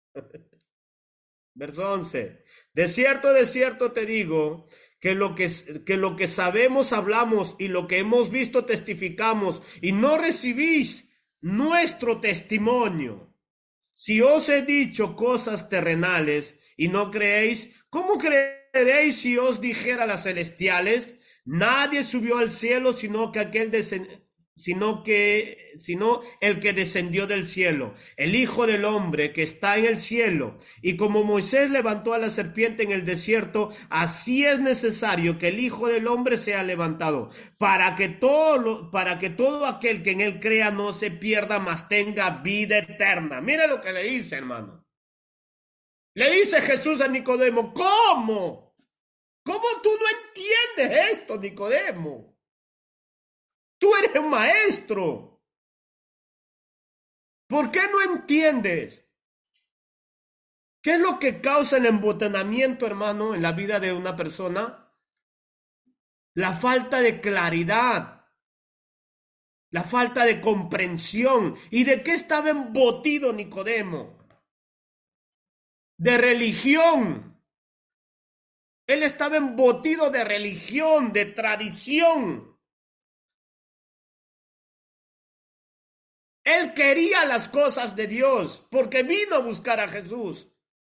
[SPEAKER 1] Verso once. De cierto, de cierto te digo, que lo que, que lo que sabemos hablamos y lo que hemos visto testificamos y no recibís nuestro testimonio. Si os he dicho cosas terrenales y no creéis, ¿cómo creeréis si os dijera las celestiales? Nadie subió al cielo sino que aquel descendió, sino que sino el que descendió del cielo, el Hijo del Hombre que está en el cielo. Y como Moisés levantó a la serpiente en el desierto, así es necesario que el Hijo del Hombre sea levantado, para que todo lo, para que todo aquel que en él crea no se pierda, mas tenga vida eterna. Mira lo que le dice, hermano. Le dice Jesús a Nicodemo, ¿cómo? ¿Cómo tú no entiendes esto, Nicodemo? Tú eres un maestro. ¿Por qué no entiendes? ¿Qué es lo que causa el embotellamiento, hermano, en la vida de una persona? La falta de claridad, la falta de comprensión. ¿Y de qué estaba embotido Nicodemo? De religión. Él estaba embotido de religión, de tradición. Él quería las cosas de Dios porque vino a buscar a Jesús.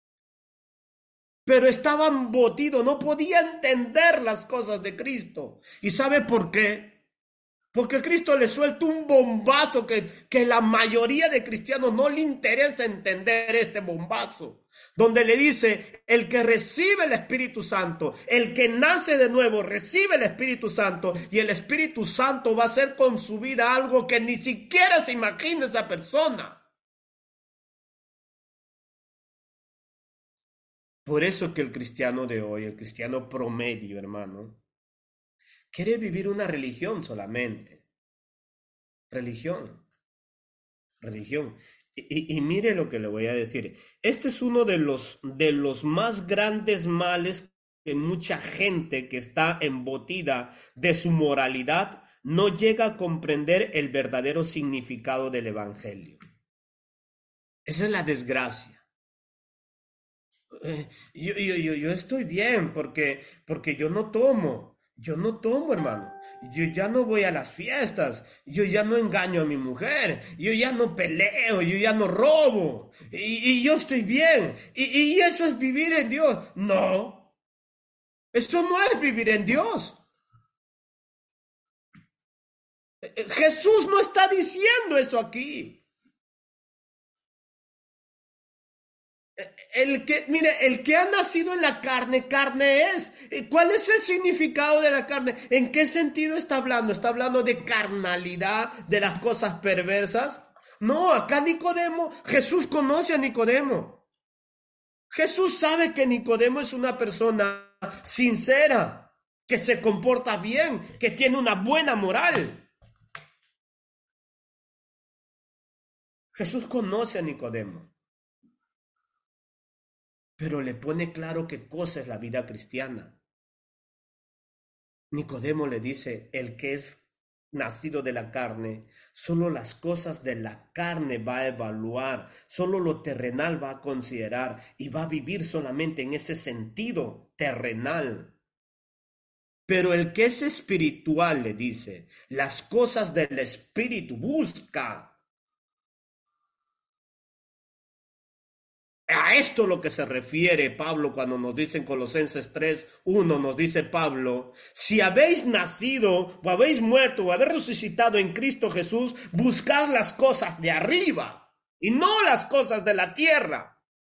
[SPEAKER 1] Pero estaba embotido, no podía entender las cosas de Cristo. ¿Y sabe por qué? Porque Cristo le suelta un bombazo que, que la mayoría de cristianos no le interesa entender este bombazo. Donde le dice, el que recibe el Espíritu Santo, el que nace de nuevo, recibe el Espíritu Santo y el Espíritu Santo va a hacer con su vida algo que ni siquiera se imagina esa persona. Por eso que el cristiano de hoy, el cristiano promedio, hermano, quiere vivir una religión solamente. Religión, religión. Y, y, mire lo que le voy a decir. Este es uno de los, de los más grandes males que mucha gente que está embotida de su moralidad no llega a comprender el verdadero significado del Evangelio. Esa es la desgracia. Eh, yo, yo, yo, yo estoy bien porque, porque yo no tomo. Yo no tomo, hermano. Yo ya no voy a las fiestas. Yo ya no engaño a mi mujer. Yo ya no peleo. Yo ya no robo. Y, y yo estoy bien. Y, y eso es vivir en Dios. No. Eso no es vivir en Dios. Eh, eh, Jesús no está diciendo eso aquí. El que, mire, el que ha nacido en la carne, carne es. ¿Cuál es el significado de la carne? ¿En qué sentido está hablando? ¿Está hablando de carnalidad, de las cosas perversas? No, acá Nicodemo, Jesús conoce a Nicodemo. Jesús sabe que Nicodemo es una persona sincera, que se comporta bien, que tiene una buena moral. Jesús conoce a Nicodemo, pero le pone claro qué cosa es la vida cristiana. Nicodemo le dice, el que es nacido de la carne, solo las cosas de la carne va a evaluar, solo lo terrenal va a considerar y va a vivir solamente en ese sentido terrenal. Pero el que es espiritual, le dice, las cosas del espíritu busca. A esto lo que se refiere Pablo cuando nos dice en Colosenses tres uno, nos dice Pablo, si habéis nacido o habéis muerto o habéis resucitado en Cristo Jesús, buscad las cosas de arriba y no las cosas de la tierra.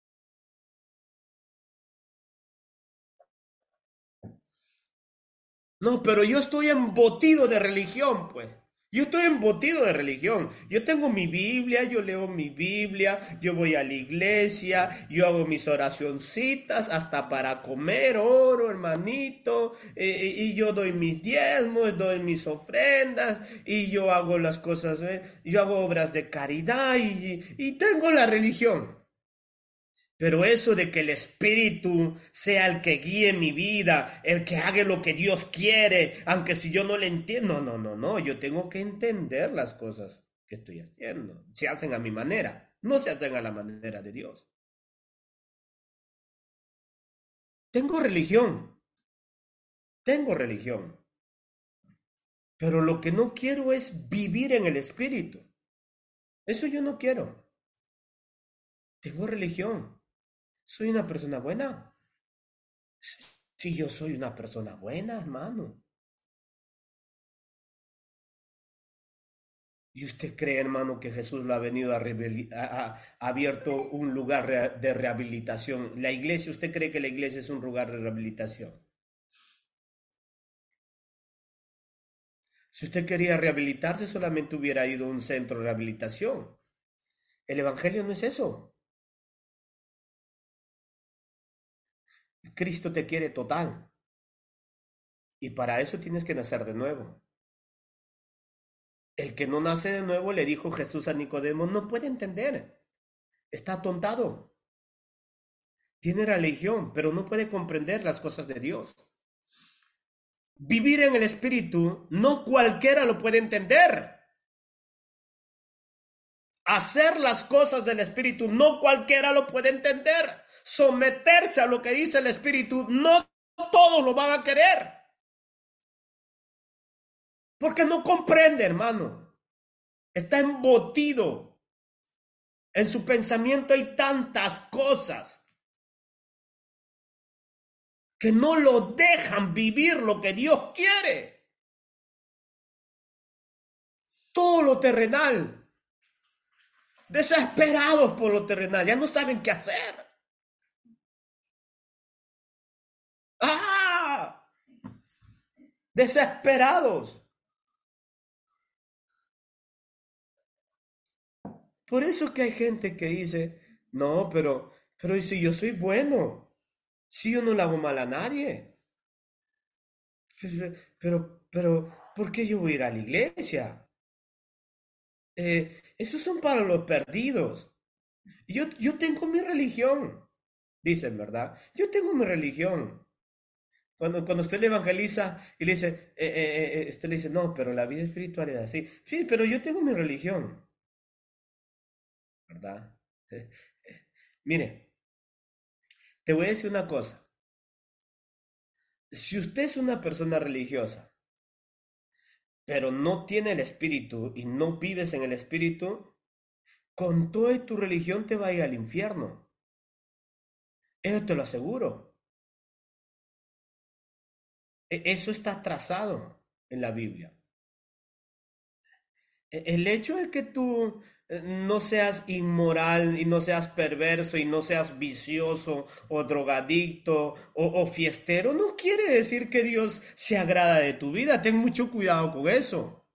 [SPEAKER 1] No, pero yo estoy embotido de religión, pues. Yo estoy embotido de religión. Yo tengo mi Biblia, yo leo mi Biblia, yo voy a la iglesia, yo hago mis oracioncitas, hasta para comer oro, hermanito, eh, y yo doy mis diezmos, doy mis ofrendas, y yo hago las cosas, eh, yo hago obras de caridad y, y tengo la religión. Pero eso de que el Espíritu sea el que guíe mi vida, el que haga lo que Dios quiere, aunque si yo no le entiendo, no, no, no, yo tengo que entender las cosas que estoy haciendo. Se hacen a mi manera, no se hacen a la manera de Dios. Tengo religión, tengo religión, pero lo que no quiero es vivir en el Espíritu. Eso yo no quiero. Tengo religión. ¿Soy una persona buena? Si yo soy una persona buena, hermano. ¿Y usted cree, hermano, que Jesús le ha venido a, ha, ha abierto un lugar de rehabilitación? La iglesia, ¿usted cree que la iglesia es un lugar de rehabilitación? Si usted quería rehabilitarse, solamente hubiera ido a un centro de rehabilitación. El evangelio no es eso. Cristo te quiere total. Y para eso tienes que nacer de nuevo. El que no nace de nuevo, le dijo Jesús a Nicodemo, no puede entender. Está atontado. Tiene religión, pero no puede comprender las cosas de Dios. Vivir en el Espíritu, no cualquiera lo puede entender. Hacer las cosas del Espíritu, no cualquiera lo puede entender. Someterse a lo que dice el Espíritu, no todos lo van a querer. Porque no comprende, hermano. Está embotido. En su pensamiento hay tantas cosas que no lo dejan vivir lo que Dios quiere. Todo lo terrenal. Desesperados por lo terrenal, ya no saben qué hacer. ¡Ah! Desesperados. Por eso que hay gente que dice, no, pero, pero si yo soy bueno, si yo no le hago mal a nadie, pero, pero, ¿por qué yo voy a ir a la iglesia? Eh, esos son para los perdidos. Yo, yo tengo mi religión, dicen, ¿verdad? Yo tengo mi religión. Cuando, cuando usted le evangeliza y le dice, eh, eh, eh, usted le dice, no, pero la vida espiritual es así. Sí, pero yo tengo mi religión, ¿verdad? Eh, eh, Mire, te voy a decir una cosa. Si usted es una persona religiosa, pero no tiene el espíritu y no vives en el espíritu, con toda tu religión te va a ir al infierno. Eso te lo aseguro. E- Eso está trazado en la Biblia. E- El hecho de que tú eh, no seas inmoral y no seas perverso y no seas vicioso o drogadicto o, o fiestero no quiere decir que Dios se agrada de tu vida. Ten mucho cuidado con eso.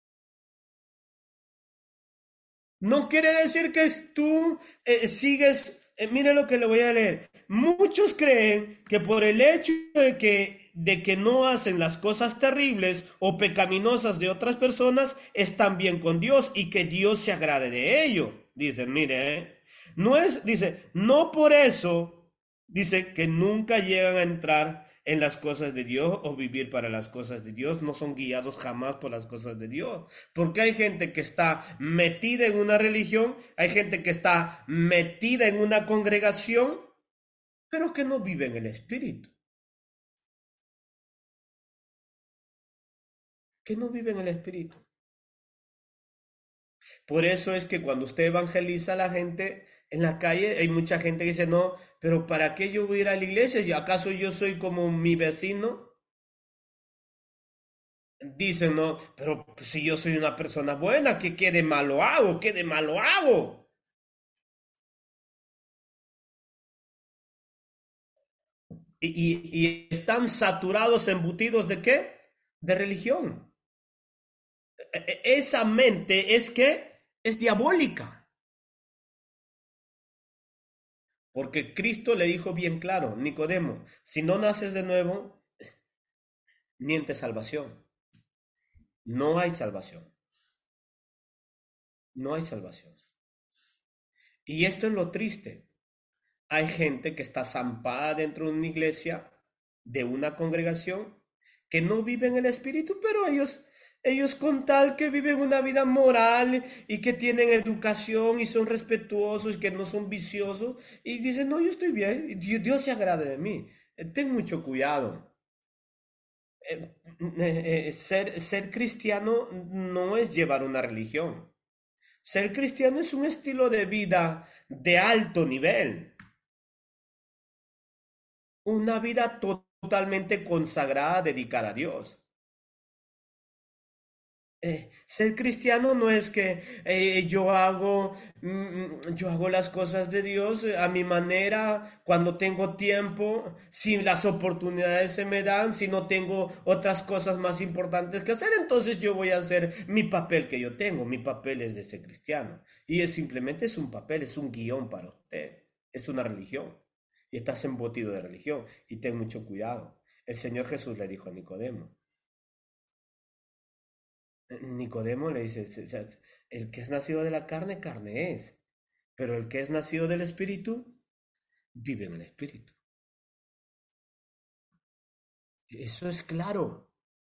[SPEAKER 1] No quiere decir que tú eh, sigues, eh, mire lo que le voy a leer. Muchos creen que por el hecho de que, de que no hacen las cosas terribles o pecaminosas de otras personas, están bien con Dios y que Dios se agrade de ello. Dicen, mire, eh, no es, dice, no por eso, dice que nunca llegan a entrar en las cosas de Dios o vivir para las cosas de Dios, no son guiados jamás por las cosas de Dios. Porque hay gente que está metida en una religión, hay gente que está metida en una congregación, pero que no vive en el Espíritu, que no vive en el Espíritu. Por eso es que cuando usted evangeliza a la gente en la calle, hay mucha gente que dice, no, pero ¿para qué yo voy a ir a la iglesia? ¿Y acaso yo soy como mi vecino? Dicen, no, pero pues, si yo soy una persona buena, ¿qué, qué de malo hago? ¿Qué de malo hago? Y, y- y están saturados, embutidos de qué? De religión. E- e- Esa mente es que es diabólica. Porque Cristo le dijo bien claro, Nicodemo, si no naces de nuevo, niente salvación. No hay salvación. No hay salvación. Y esto es lo triste. Hay gente que está zampada dentro de una iglesia, de una congregación, que no vive en el espíritu, pero ellos, ellos con tal que viven una vida moral y que tienen educación y son respetuosos y que no son viciosos, y dicen, no, yo estoy bien, y Dios, Dios se agrade de mí. Eh, Ten mucho cuidado. Eh, eh, eh, ser, ser cristiano no es llevar una religión. Ser cristiano es un estilo de vida de alto nivel. Una vida to- totalmente consagrada, dedicada a Dios. Eh, ser cristiano no es que eh, yo hago, mm, yo hago las cosas de Dios eh, a mi manera, cuando tengo tiempo, si las oportunidades se me dan, si no tengo otras cosas más importantes que hacer, entonces yo voy a hacer mi papel que yo tengo. Mi papel es de ser cristiano. Y es simplemente es un papel, es un guión para usted. Es una religión. Y estás embutido de religión. Y ten mucho cuidado. El Señor Jesús le dijo a Nicodemo. Nicodemo le dice, "Se- se- el que es nacido de la carne, carne es, pero el que es nacido del espíritu, vive en el espíritu. Eso es claro.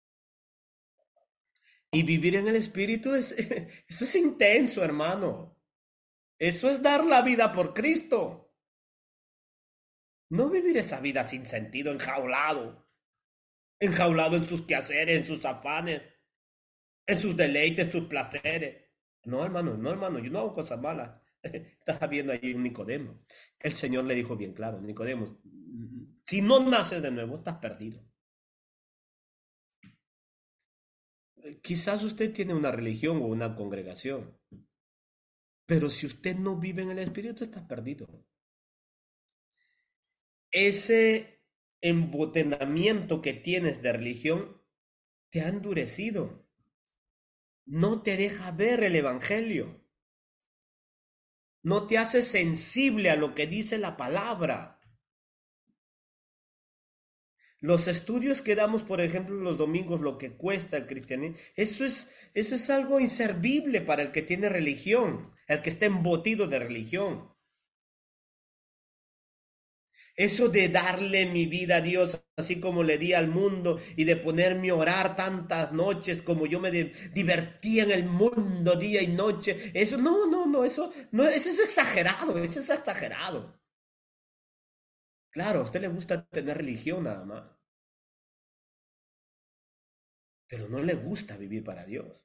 [SPEAKER 1] Y vivir en el espíritu es, eso es intenso, hermano. Eso es dar la vida por Cristo. No vivir esa vida sin sentido, enjaulado, enjaulado en sus quehaceres, en sus afanes, en sus deleites, en sus placeres. No, hermano, no, hermano, yo no hago cosas malas. Estás viendo ahí un Nicodemo. El Señor le dijo bien claro, Nicodemo, si no naces de nuevo, estás perdido. Quizás usted tiene una religión o una congregación, pero si usted no vive en el Espíritu, está perdido. Ese embotenamiento que tienes de religión te ha endurecido, no te deja ver el Evangelio, no te hace sensible a lo que dice la palabra. Los estudios que damos, por ejemplo, los domingos, lo que cuesta el cristianismo, eso es, eso es algo inservible para el que tiene religión, el que está embotido de religión. Eso de darle mi vida a Dios, así como le di al mundo, y de ponerme a orar tantas noches como yo me di- divertía en el mundo día y noche. Eso, no, no, no, eso, no, eso es exagerado, eso es exagerado. Claro, a usted le gusta tener religión nada más, pero no le gusta vivir para Dios.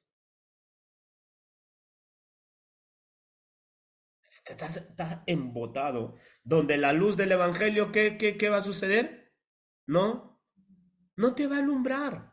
[SPEAKER 1] Estás, estás embotado. Donde la luz del Evangelio, ¿qué, qué, qué va a suceder? No, no te va a alumbrar.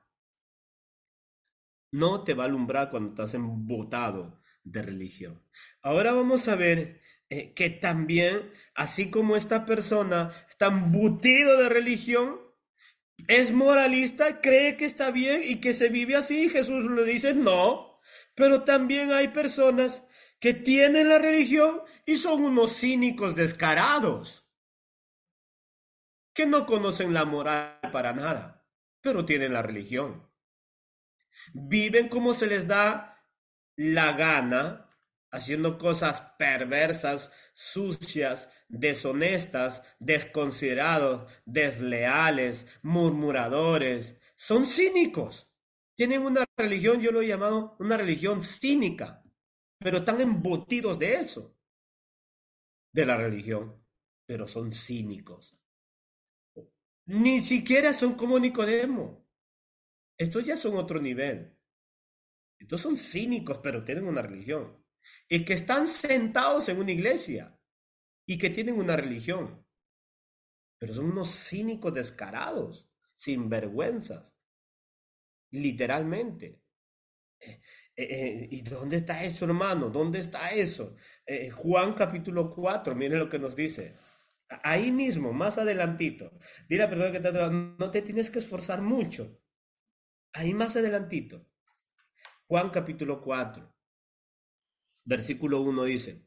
[SPEAKER 1] No te va a alumbrar cuando estás embotado de religión. Ahora vamos a ver eh, que también, así como esta persona está embutido de religión, es moralista, cree que está bien y que se vive así, Jesús le dice no, pero también hay personas que tienen la religión y son unos cínicos descarados, que no conocen la moral para nada, pero tienen la religión. Viven como se les da la gana, haciendo cosas perversas, sucias, deshonestas, desconsiderados, desleales, murmuradores. Son cínicos. Tienen una religión, yo lo he llamado una religión cínica, pero están embutidos de eso, de la religión, pero son cínicos. Ni siquiera son como Nicodemo. Estos ya son otro nivel. Estos son cínicos, pero tienen una religión. Y que están sentados en una iglesia y que tienen una religión. Pero son unos cínicos descarados, sin vergüenzas, literalmente. Eh, eh, eh, ¿Y dónde está eso, hermano? ¿Dónde está eso? Eh, Juan capítulo cuatro, miren lo que nos dice. Ahí mismo, más adelantito. Dile a la persona que está atrás, no te tienes que esforzar mucho. Ahí más adelantito. Juan capítulo cuatro, versículo uno dice.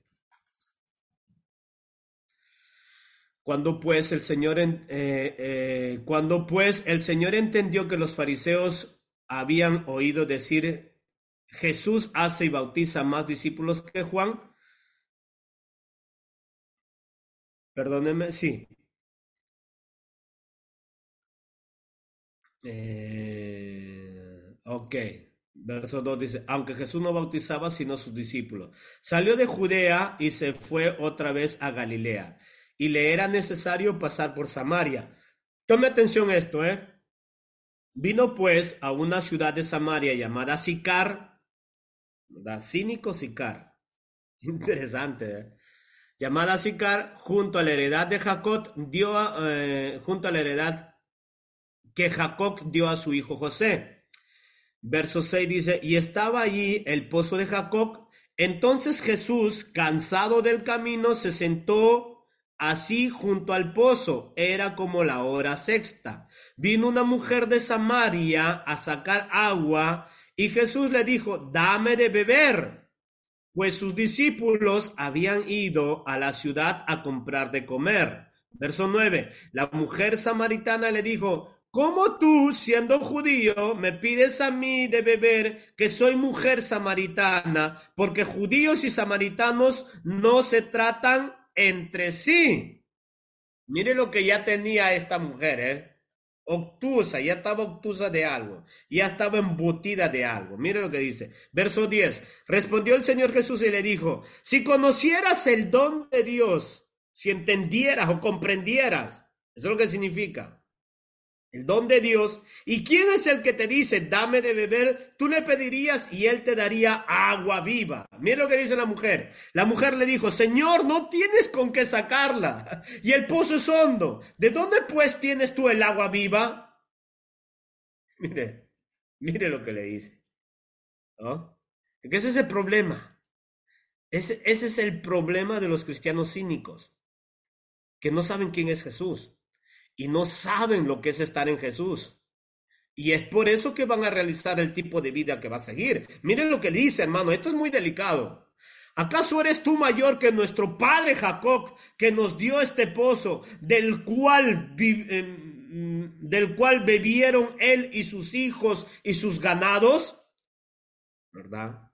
[SPEAKER 1] Cuando pues el Señor, en- eh, eh, cuando pues el Señor entendió que los fariseos habían oído decir, Jesús hace y bautiza más discípulos que Juan, perdónenme, sí. Eh, ok, verso dos dice, aunque Jesús no bautizaba sino sus discípulos, salió de Judea y se fue otra vez a Galilea, y le era necesario pasar por Samaria. Tome atención a esto, ¿eh? Vino pues a una ciudad de Samaria llamada Sicar, ¿verdad? Cínico Sicar. Interesante, ¿eh? Llamada Sicar, junto a la heredad de Jacob, dio a, eh, junto a la heredad que Jacob dio a su hijo José. Verso seis dice, y estaba allí el pozo de Jacob. Entonces Jesús, cansado del camino, se sentó así junto al pozo. Era como la hora sexta. Vino una mujer de Samaria a sacar agua y Jesús le dijo, dame de beber, pues sus discípulos habían ido a la ciudad a comprar de comer. Verso nueve. La mujer samaritana le dijo, ¿cómo tú, siendo judío, me pides a mí de beber, que soy mujer samaritana? Porque judíos y samaritanos no se tratan entre sí. Mire lo que ya tenía esta mujer, ¿eh? Obtusa, ya estaba obtusa de algo, ya estaba embutida de algo. Mire lo que dice. Verso diez. Respondió el Señor Jesús y le dijo, si conocieras el don de Dios, si entendieras o comprendieras, eso es lo que significa. El don de Dios. ¿Y quién es el que te dice, dame de beber? Tú le pedirías y él te daría agua viva. Mira lo que dice la mujer. La mujer le dijo, Señor, no tienes con qué sacarla. Y el pozo es hondo. ¿De dónde pues tienes tú el agua viva? Mire, mire lo que le dice. ¿No? Porque ese es el problema. Ese, ese es el problema de los cristianos cínicos, que no saben quién es Jesús y no saben lo que es estar en Jesús. Y es por eso que van a realizar el tipo de vida que va a seguir. Miren lo que dice, hermano, esto es muy delicado. ¿Acaso eres tú mayor que nuestro padre Jacob, que nos dio este pozo, del cual, eh, del cual bebieron él y sus hijos y sus ganados? ¿Verdad?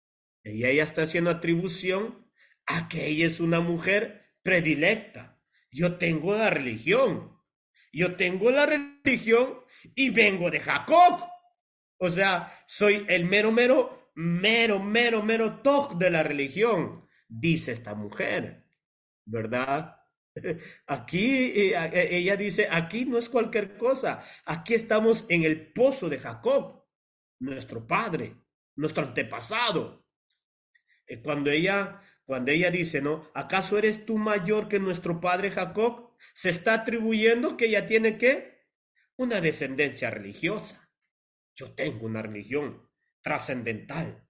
[SPEAKER 1] Y ella está haciendo atribución a que ella es una mujer predilecta. yo tengo la religión. Yo tengo la religión y vengo de Jacob. O sea, soy el mero, mero, mero, mero, mero toc de la religión, dice esta mujer, ¿verdad? Aquí eh, eh, ella dice, aquí no es cualquier cosa, aquí estamos en el pozo de Jacob, nuestro padre, nuestro antepasado. Eh, Cuando ella, cuando ella dice, ¿no? ¿Acaso eres tú mayor que nuestro padre Jacob? Se está atribuyendo que ella tiene ¿qué? Una descendencia religiosa. Yo tengo una religión trascendental.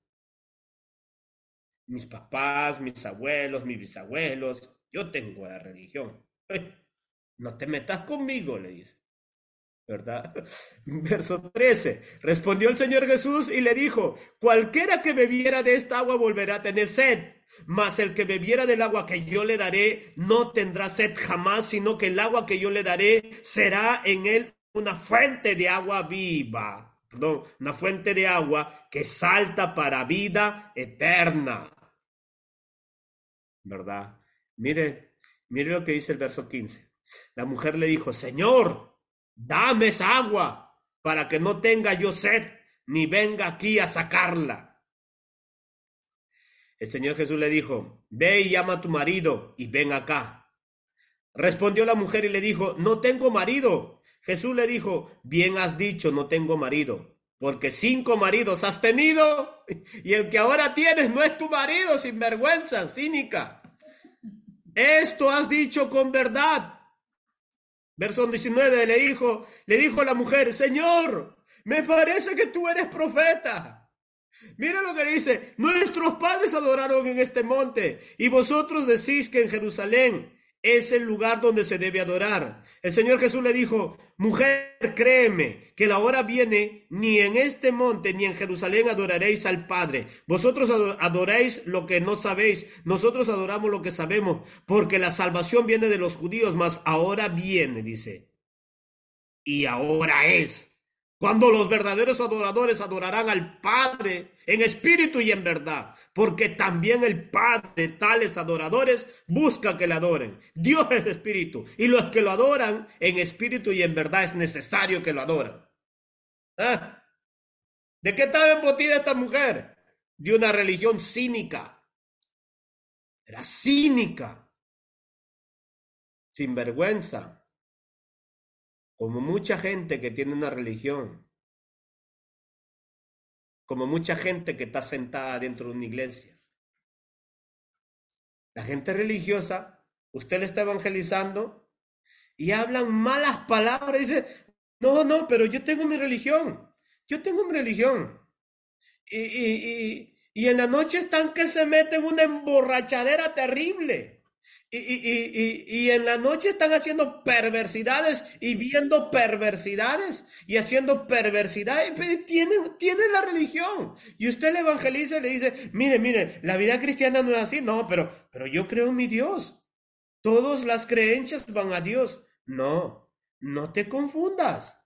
[SPEAKER 1] Mis papás, mis abuelos, mis bisabuelos, yo tengo la religión. No te metas conmigo, le dice. ¿Verdad? Verso trece. Respondió el Señor Jesús y le dijo, cualquiera que bebiera de esta agua volverá a tener sed, mas el que bebiera del agua que yo le daré no tendrá sed jamás, sino que el agua que yo le daré será en él una fuente de agua viva, perdón, una fuente de agua que salta para vida eterna, ¿verdad? Mire, mire lo que dice el verso quince. La mujer le dijo, Señor, dame esa agua para que no tenga yo sed, ni venga aquí a sacarla. El Señor Jesús le dijo, ve y llama a tu marido y ven acá. Respondió la mujer y le dijo, no tengo marido. Jesús le dijo, bien has dicho, no tengo marido, porque cinco maridos has tenido y el que ahora tienes no es tu marido, sinvergüenza, cínica. Esto has dicho con verdad. Verso diecinueve le dijo, le dijo la mujer, Señor, me parece que tú eres profeta. Mira lo que dice, nuestros padres adoraron en este monte y vosotros decís que en Jerusalén es el lugar donde se debe adorar. El Señor Jesús le dijo, mujer, créeme que la hora viene, ni en este monte ni en Jerusalén adoraréis al Padre. Vosotros adoráis lo que no sabéis, nosotros adoramos lo que sabemos, porque la salvación viene de los judíos, mas ahora viene, dice, y ahora es. Cuando los verdaderos adoradores adorarán al Padre en espíritu y en verdad, porque también el Padre, tales adoradores, busca que le adoren. Dios es espíritu, y los que lo adoran en espíritu y en verdad es necesario que lo adoren. ¿Ah? ¿De qué estaba embotida esta mujer? De una religión cínica. Era cínica, sin vergüenza. Como mucha gente que tiene una religión, como mucha gente que está sentada dentro de una iglesia. La gente religiosa, usted le está evangelizando y hablan malas palabras y dice, no, no, pero yo tengo mi religión, yo tengo mi religión. Y, y, y, y en la noche están que se meten una emborrachadera terrible. Y, y, y, y, en la noche están haciendo perversidades y viendo perversidades y haciendo perversidades, pero tienen, tienen la religión. Y usted le evangeliza y le dice, mire, mire, la vida cristiana no es así. No, pero, pero yo creo en mi Dios. Todas las creencias van a Dios. No, no te confundas.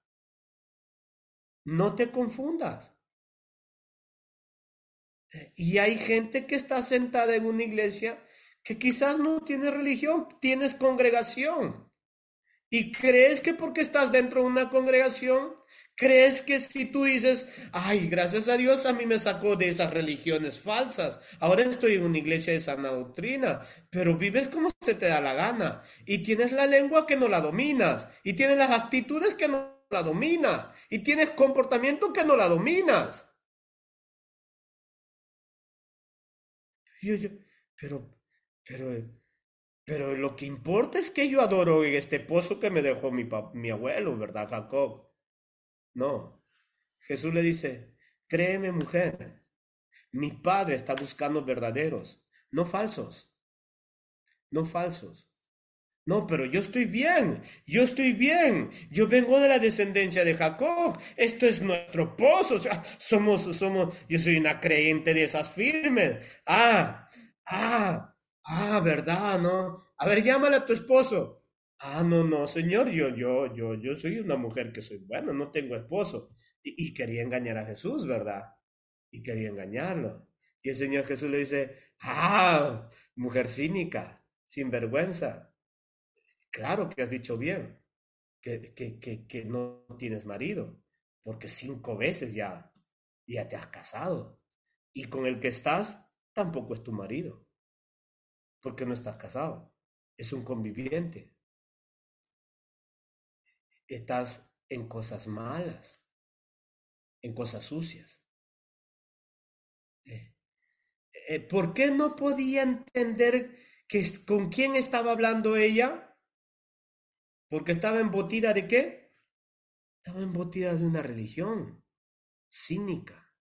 [SPEAKER 1] No te confundas. Y hay gente que está sentada en una iglesia que quizás no tiene religión, tienes congregación. Y crees que porque estás dentro de una congregación, crees que si tú dices, ay, gracias a Dios a mí me sacó de esas religiones falsas, ahora estoy en una iglesia de sana doctrina, pero vives como se te da la gana, y tienes la lengua que no la dominas, y tienes las actitudes que no la dominas, y tienes comportamiento que no la dominas. Yo, yo, pero, pero, pero lo que importa es que yo adoro en este pozo que me dejó mi, pap- mi abuelo, ¿verdad, Jacob? No. Jesús le dice, créeme, mujer, mi padre está buscando verdaderos, no falsos, no falsos. No, pero yo estoy bien, yo estoy bien, yo vengo de la descendencia de Jacob, esto es nuestro pozo, o sea, somos, somos, yo soy una creyente de esas firmes. Ah, ah, ah, ¿verdad, no? A ver, llámale a tu esposo. Ah, no, no, señor, yo, yo, yo, yo soy una mujer que soy buena, no tengo esposo. Y, y quería engañar a Jesús, ¿verdad? Y quería engañarlo. Y el Señor Jesús le dice, ah, mujer cínica, sin vergüenza. Claro que has dicho bien, que, que, que, que no tienes marido, porque cinco veces ya, ya te has casado. Y con el que estás tampoco es tu marido, porque no estás casado. Es un conviviente. Estás en cosas malas, en cosas sucias. Eh, eh, ¿Por qué no podía entender que, es- con quién estaba hablando ella? Porque estaba embotida de qué? Estaba embotida de una religión cínica.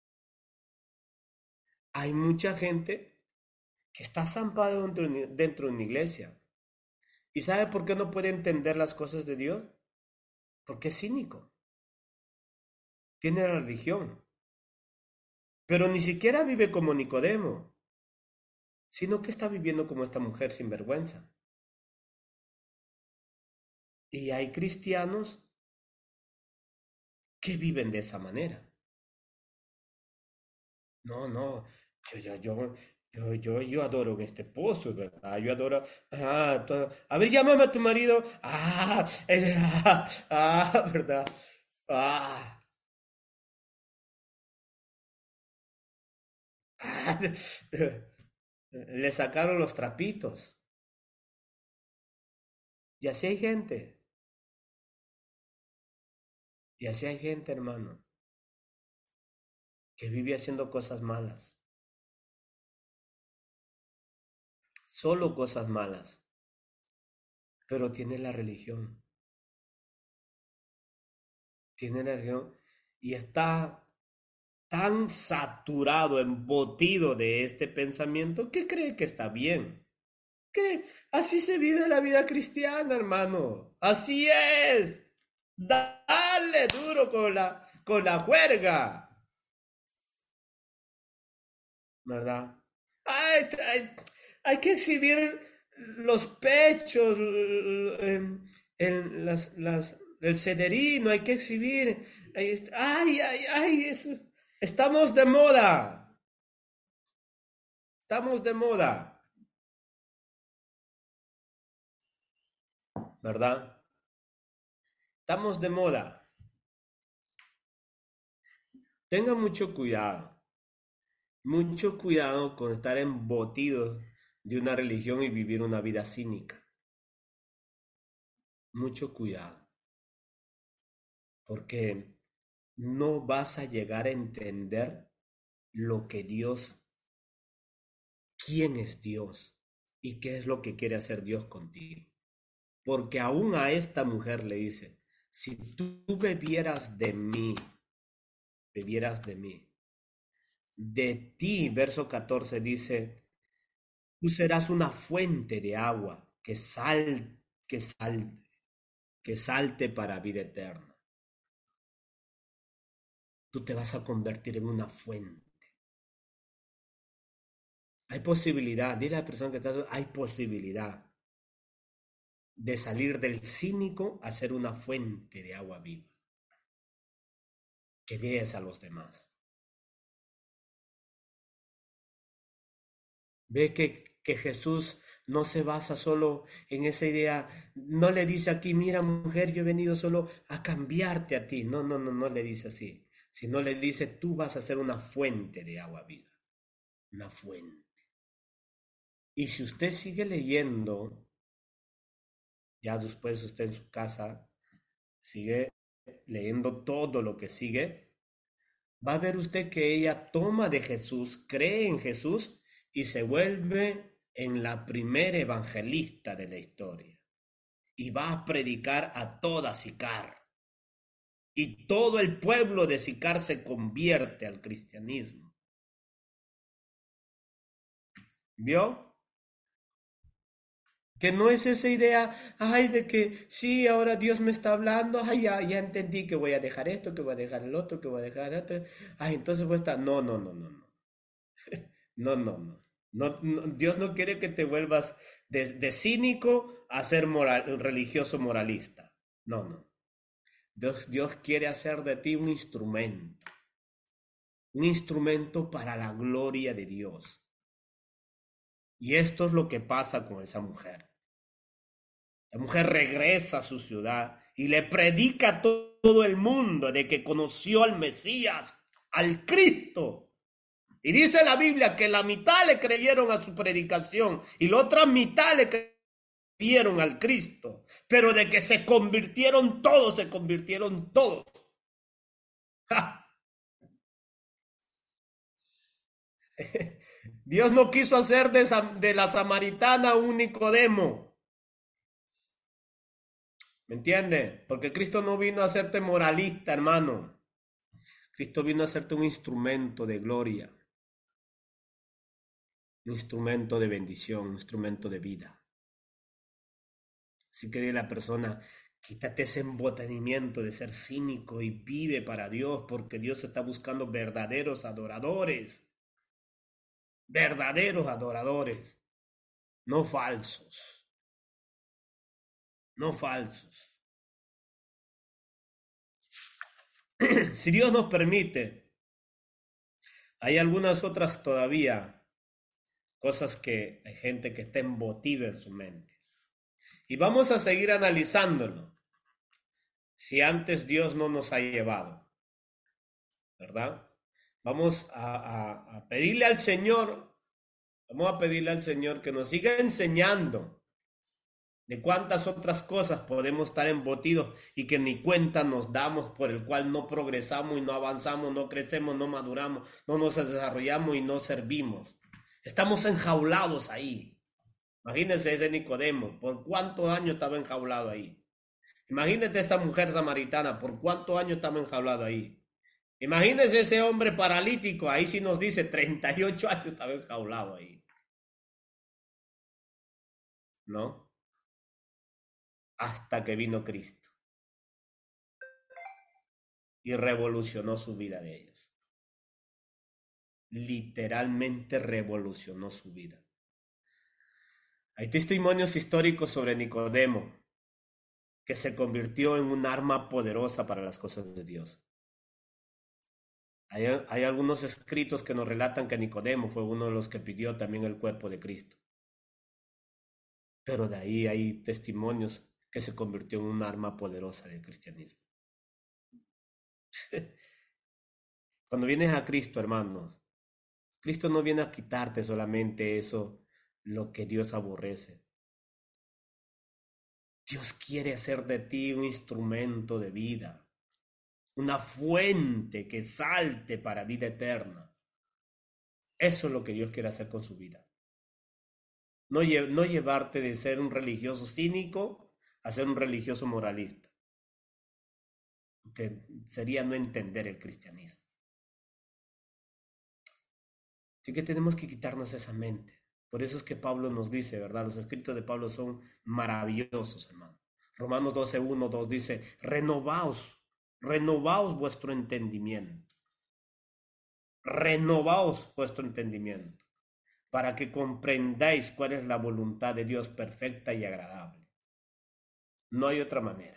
[SPEAKER 1] Hay mucha gente que está zampada dentro, de dentro de una iglesia. ¿Y sabe por qué no puede entender las cosas de Dios? Porque es cínico. Tiene la religión. Pero ni siquiera vive como Nicodemo, sino que está viviendo como esta mujer sin vergüenza. Y hay cristianos que viven de esa manera. No, no, yo, yo, yo, yo, yo, yo adoro este pozo, ¿verdad? Yo adoro, ah, todo- a ver, llámame a tu marido, ah, eh, ah, ah, ¿verdad? Ah, ah, le sacaron los trapitos. Y así hay gente, y así hay gente, hermano, que vive haciendo cosas malas, solo cosas malas, pero tiene la religión, tiene la religión, y está tan saturado, embotido de este pensamiento que cree que está bien. Cree, así se vive la vida cristiana, hermano. Así es. Dale duro con la, con la juerga, ¿verdad? Hay, hay, hay que exhibir los pechos, en, en las, las, el cederino, hay que exhibir. Ay, ay, ay, ay, es- estamos de moda. Estamos de moda, ¿verdad? Estamos de moda. Tenga mucho cuidado, mucho cuidado con estar embotidos de una religión y vivir una vida cínica. Mucho cuidado, porque no vas a llegar a entender lo que Dios, quién es Dios y qué es lo que quiere hacer Dios contigo. Porque aún a esta mujer le dice, si tú bebieras de mí, bebieras de mí, de ti, verso catorce dice, tú serás una fuente de agua que sal, que sal, que salte para vida eterna. Tú te vas a convertir en una fuente. Hay posibilidad, dile a la persona que está, hay posibilidad de salir del cínico a ser una fuente de agua viva, que des a los demás. Ve que, que Jesús no se basa solo en esa idea, no le dice aquí, mira mujer, yo he venido solo a cambiarte a ti. No, no, no, no le dice así, sino le dice, tú vas a ser una fuente de agua viva, una fuente. Y si usted sigue leyendo, ya después usted en su casa sigue leyendo todo lo que sigue, va a ver usted que ella toma de Jesús, cree en Jesús y se vuelve en la primera evangelista de la historia. Y va a predicar a toda Sicar. Y todo el pueblo de Sicar se convierte al cristianismo. ¿Vio? Que no es esa idea, ay, de que sí, ahora Dios me está hablando, ay, ya, ya entendí que voy a dejar esto, que voy a dejar el otro, que voy a dejar el otro. Ay, entonces voy a estar, no, no, no, no, no. No, no, no. No, no, Dios no quiere que te vuelvas de, de cínico a ser moral, religioso moralista. No, no. Dios, Dios quiere hacer de ti un instrumento, un instrumento para la gloria de Dios. Y esto es lo que pasa con esa mujer. La mujer regresa a su ciudad y le predica a todo el mundo de que conoció al Mesías, al Cristo. Y dice la Biblia que la mitad le creyeron a su predicación y la otra mitad le creyeron al Cristo. Pero de que se convirtieron todos, se convirtieron todos. ¡Ja! Dios no quiso hacer de, de la samaritana un Nicodemo. ¿Me entiende? Porque Cristo no vino a hacerte moralista, hermano. Cristo vino a hacerte un instrumento de gloria. Un instrumento de bendición, un instrumento de vida. Así que dile a la persona, quítate ese embotellamiento de ser cínico y vive para Dios, porque Dios está buscando verdaderos adoradores. Verdaderos adoradores, no falsos. No falsos. Si Dios nos permite, hay algunas otras todavía cosas que hay gente que está embotida en su mente. Y vamos a seguir analizándolo. Si antes Dios no nos ha llevado, ¿verdad? Vamos a, a, a pedirle al Señor, vamos a pedirle al Señor que nos siga enseñando de cuántas otras cosas podemos estar embotidos y que ni cuenta nos damos, por el cual no progresamos y no avanzamos, no crecemos, no maduramos, no nos desarrollamos y no servimos. Estamos enjaulados ahí. Imagínense ese Nicodemo, ¿por cuántos años estaba enjaulado ahí? Imagínate esta mujer samaritana, ¿por cuántos años estaba enjaulado ahí? Imagínense ese hombre paralítico, ahí sí nos dice treinta y ocho años estaba enjaulado ahí. ¿No? Hasta que vino Cristo y revolucionó su vida de ellos. Literalmente revolucionó su vida. Hay testimonios históricos sobre Nicodemo, que se convirtió en un arma poderosa para las cosas de Dios. Hay, hay algunos escritos que nos relatan que Nicodemo fue uno de los que pidió también el cuerpo de Cristo. Pero de ahí hay testimonios que se convirtió en un arma poderosa del cristianismo. Cuando vienes a Cristo, hermanos, Cristo no viene a quitarte solamente eso, lo que Dios aborrece. Dios quiere hacer de ti un instrumento de vida, una fuente que salte para vida eterna. Eso es lo que Dios quiere hacer con su vida. No, lle no llevarte de ser un religioso cínico a ser un religioso moralista, que sería no entender el cristianismo. Así que tenemos que quitarnos esa mente. Por eso es que Pablo nos dice, ¿verdad? Los escritos de Pablo son maravillosos, hermano. Romanos doce, uno, dos dice, renovaos, renovaos vuestro entendimiento. Renovaos vuestro entendimiento, para que comprendáis cuál es la voluntad de Dios perfecta y agradable. No hay otra manera.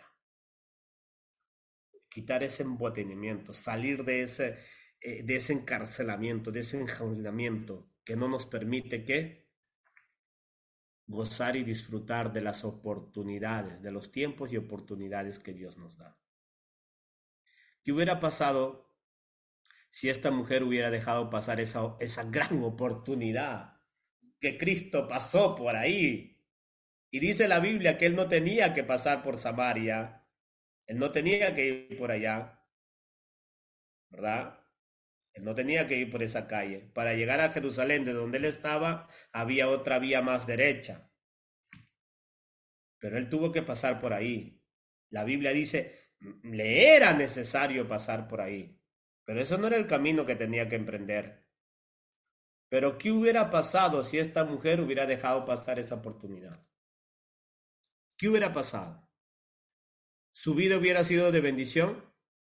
[SPEAKER 1] Quitar ese embotellamiento, salir de ese, eh, de ese encarcelamiento, de ese enjaulamiento que no nos permite ¿qué? Gozar y disfrutar de las oportunidades, de los tiempos y oportunidades que Dios nos da. ¿Qué hubiera pasado si esta mujer hubiera dejado pasar esa, esa gran oportunidad que Cristo pasó por ahí? Y dice la Biblia que Él no tenía que pasar por Samaria, Él no tenía que ir por allá, ¿verdad? Él no tenía que ir por esa calle. Para llegar a Jerusalén, de donde Él estaba, había otra vía más derecha. Pero Él tuvo que pasar por ahí. La Biblia dice, le era necesario pasar por ahí. Pero eso no era el camino que tenía que emprender. Pero ¿qué hubiera pasado si esta mujer hubiera dejado pasar esa oportunidad? ¿Qué hubiera pasado? ¿Su vida hubiera sido de bendición?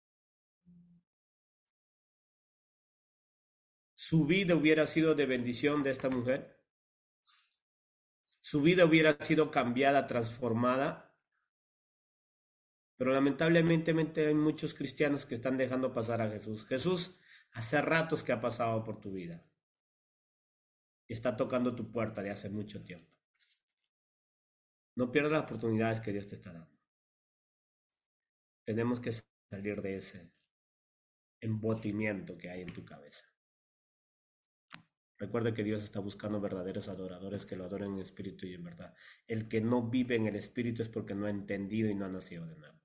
[SPEAKER 1] ¿Su vida hubiera sido de bendición de esta mujer? ¿Su vida hubiera sido cambiada, transformada? Pero lamentablemente hay muchos cristianos que están dejando pasar a Jesús. Jesús hace ratos que ha pasado por tu vida y está tocando tu puerta de hace mucho tiempo. No pierdas las oportunidades que Dios te está dando. Tenemos que salir de ese embotimiento que hay en tu cabeza. Recuerda que Dios está buscando verdaderos adoradores que lo adoren en espíritu y en verdad. El que no vive en el espíritu es porque no ha entendido y no ha nacido de nuevo.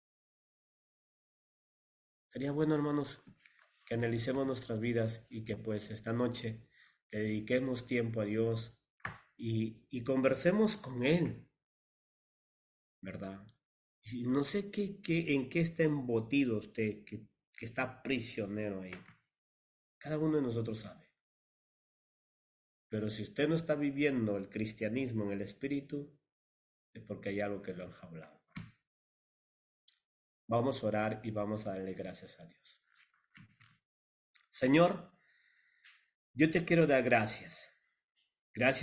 [SPEAKER 1] Sería bueno, hermanos, que analicemos nuestras vidas y que pues esta noche le dediquemos tiempo a Dios y, y conversemos con Él, ¿verdad? Y no sé qué, qué, en qué está embotido usted, que, que está prisionero ahí. Cada uno de nosotros sabe. Pero si usted no está viviendo el cristianismo en el espíritu, es porque hay algo que lo han jaulado. Vamos a orar y vamos a darle gracias a Dios. Señor, yo te quiero dar gracias. Gracias.